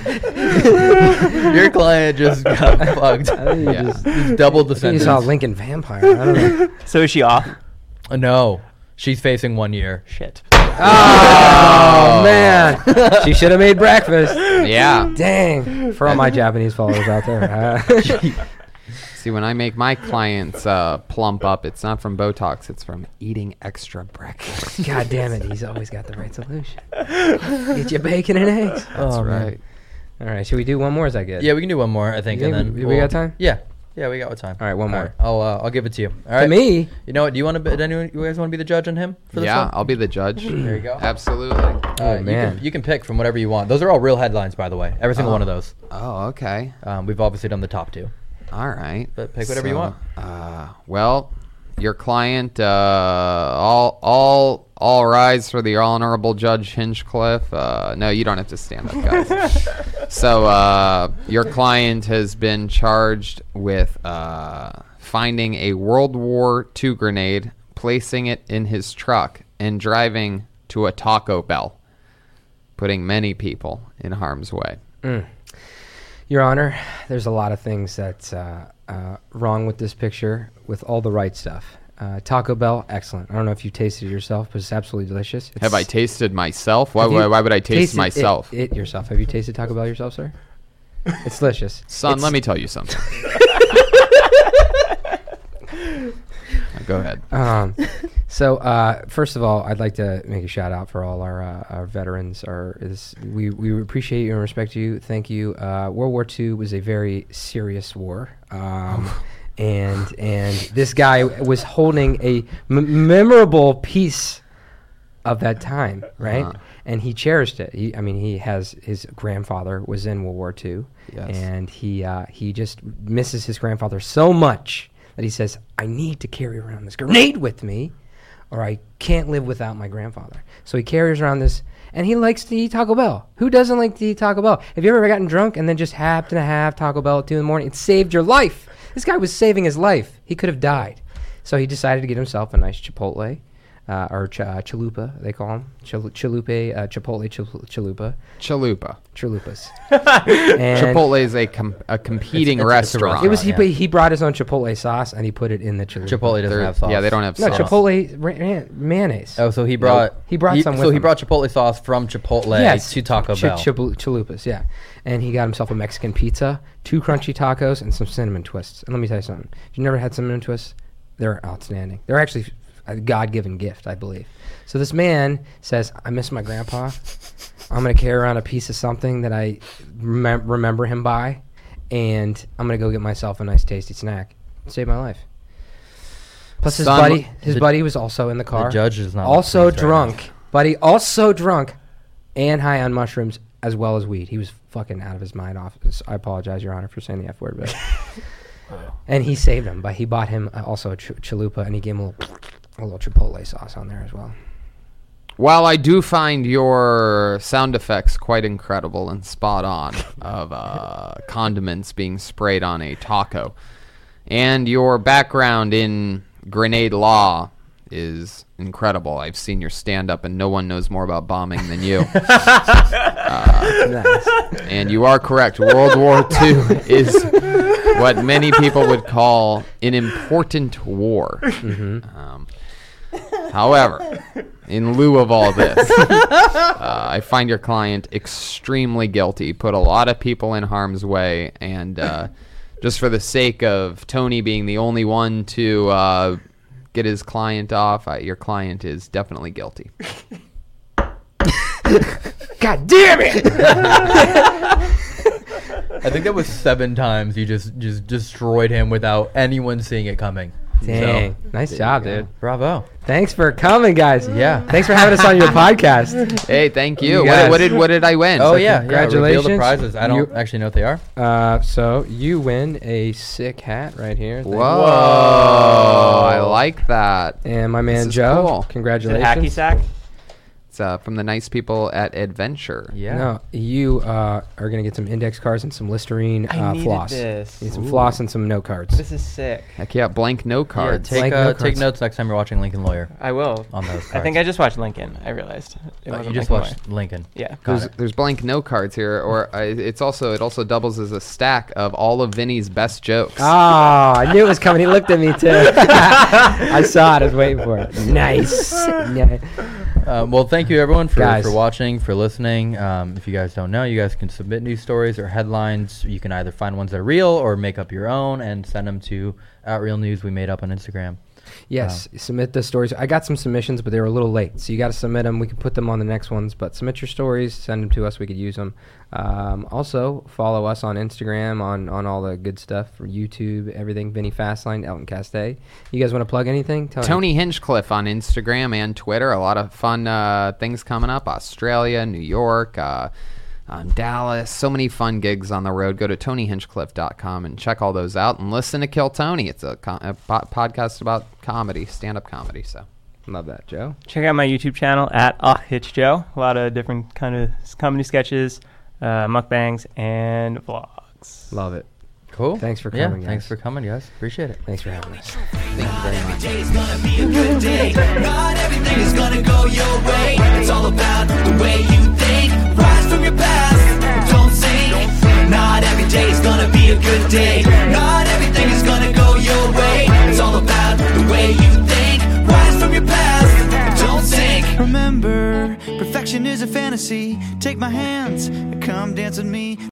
Your client just got fucked. I think you Yeah. just, Just doubled the I think you sentence. saw Lincoln Vampire. I don't know. So is she off? Uh, no, she's facing one year. Shit. Oh man, she should have made breakfast. Yeah. Dang. For all my Japanese followers out there. Uh, See, when I make my clients uh, plump up, it's not from Botox. It's from eating extra breakfast. God damn it, he's always got the right solution. Get your bacon and eggs. That's Oh, man. right. All right, should we do one more? Is that good? Yeah, we can do one more, I think, You and think then we- we got time? Yeah. Yeah, we got what time. All right, one more. I'll uh, I'll give it to you. All right. To me, You know what? Do you want to? Be, anyone, you guys want to be the judge on him for this Yeah, one? I'll be the judge. There you go. Absolutely. Uh, Oh, you man. can, you can pick from whatever you want. Those are all real headlines, by the way. Every single Oh. one of those. Oh, okay. Um, we've obviously done the top two. All right. But pick whatever you want. Uh, well, your client, uh, all, all, all rise for the honorable Judge Hinchcliffe. Uh, no, you don't have to stand up, guys. So, uh, your client has been charged with uh, finding a World War Two grenade, placing it in his truck, and driving to a Taco Bell, putting many people in harm's way. Mm. Your Honor, there's a lot of things that's uh, uh, wrong with this picture with all the right stuff. Uh, Taco Bell, excellent. I don't know if you tasted it yourself, but it's absolutely delicious. It's, Have I tasted myself? Why, Have you why, why would I taste tasted myself? It, it yourself. Have you tasted Taco Bell yourself, sir? It's delicious. Son, It's- let me tell you something. Go ahead. Um, so uh, first of all, I'd like to make a shout out for all our uh, our veterans. Our is we we appreciate you and respect you. Thank you. Uh, World War Two was a very serious war. Um, and and this guy was holding a m- memorable piece of that time, right? Uh-huh. And he cherished it. He, I mean, he has his grandfather was in World War Two, Yes. and he uh, he just misses his grandfather so much that he says, "I need to carry around this grenade with me, or I can't live without my grandfather." So he carries around this, and he likes to eat Taco Bell. Who doesn't like to eat Taco Bell? Have you ever gotten drunk and then just happened to have Taco Bell at two in the morning? It saved your life. This guy was saving his life. He could have died. So he decided to get himself a nice Chipotle, uh, or ch- uh, chalupa, they call them. Chil- chalupa, uh, Chipotle chil- chalupa. Chalupa. Chalupas. And Chipotle is a com- a competing It's- it's- it's a restaurant. It was he, Yeah. put, he brought his own Chipotle sauce and he put it in the chalupa. Chipotle doesn't They're- have sauce. Yeah, they don't have No, sauce. Chipotle ra- ran- mayonnaise. Oh, so he brought He brought some So with he him. brought Chipotle sauce from Chipotle Yes, to Taco ch- Bell. chibul- chalupas, yeah. And he got himself a Mexican pizza, two crunchy tacos, and some cinnamon twists. And let me tell you something. If you've never had cinnamon twists, they're outstanding. They're actually a God-given gift, I believe. So this man says, I miss my grandpa. I'm going to carry around a piece of something that I remem- remember him by, and I'm going to go get myself a nice tasty snack. Save my life. Plus his Son, buddy, his the- buddy was also in the car. The judge is not also pleased right drunk, buddy, also drunk and high on mushrooms as well as weed. He was fucking out of his mind. Off. I apologize, Your Honor, for saying the F word, but and he saved him. But he bought him uh, also a ch- chalupa, and he gave him a little, a little Chipotle sauce on there as well. While I do find your sound effects quite incredible and spot on of uh, condiments being sprayed on a taco, and your background in grenade law is incredible. I've seen your stand-up, and no one knows more about bombing than you. Nice. And you are correct. World War Two is what many people would call an important war. Mm-hmm. Um, however, in lieu of all this, uh, I find your client extremely guilty, put a lot of people in harm's way, and uh, just for the sake of Tony being the only one to uh, get his client off, uh, your client is definitely guilty. God damn it! I think that was seven times you just just destroyed him without anyone seeing it coming. Dang, So, nice job, dude. bravo. Thanks for coming, guys. Yeah. Thanks for having us on your podcast. Hey, thank You you. guys- What, what did what did I win? Oh So yeah, congratulations. Yeah, reveal the prizes. I don't You- actually know what they are. Uh, so you win a sick hat right here. Thank Whoa, you. I like that. And my man is Joe, cool. Is it congratulations. hacky sack? It's uh, from the nice people at Adventure. Yeah. No, you uh, are gonna get some index cards and some Listerine I uh, needed floss. this. Need some Ooh. floss and some note cards. This is sick. Heck yeah, blank no Yeah, cards. take Blank uh, note take cards. notes next time you're watching Lincoln Lawyer. I will. On those I think cards. I just watched Lincoln. I realized. It Uh, wasn't you just Lincoln watched Lawyer. Lincoln. Yeah. Got There's, it. there's blank no cards here, or uh, it's also it also doubles as a stack of all of Vinny's best jokes. Oh, I knew it was coming. He looked at me too. I saw it. I was waiting for it. Nice. Yeah. Uh, well, thank you everyone for, Guys. for watching, for listening. Um, if you guys don't know, you guys can submit news stories or headlines. You can either find ones that are real or make up your own and send them to at Real News We Made Up on Instagram. Yes, submit the stories. I got some submissions, but they were a little late, so you got to submit them. We can put them on the next ones, but submit your stories, send them to us. We could use them. Um, also, follow us on Instagram, on, on all the good stuff, for YouTube, everything. Vinny Fastline, Elton Castay. You guys want to plug anything? Tony, Tony Hinchcliffe on Instagram and Twitter. A lot of fun uh, things coming up. Australia, New York, uh, um, Dallas. So many fun gigs on the road. Go to tony hinchcliffe dot com and check all those out. And listen to Kill Tony. It's a, co- a po- podcast about comedy, stand-up comedy. So love that, Joe. Check out my YouTube channel at Ah Hitch Joe. A lot of different kind of comedy sketches, uh, mukbangs, and vlogs. Love it. Cool. Thanks for Yeah, coming, guys. thanks for coming, guys. Appreciate it. Thanks for having us. thank you very much. Today's gonna be a good day. Not everything is gonna go your way. It's all about the way you think. Rise from your past, don't sink. Not every day is gonna be a good day. Not everything is gonna go your way. It's all about the way you think. Rise from your past, don't sink. Remember, perfection is a fantasy. Take my hands and come dance with me.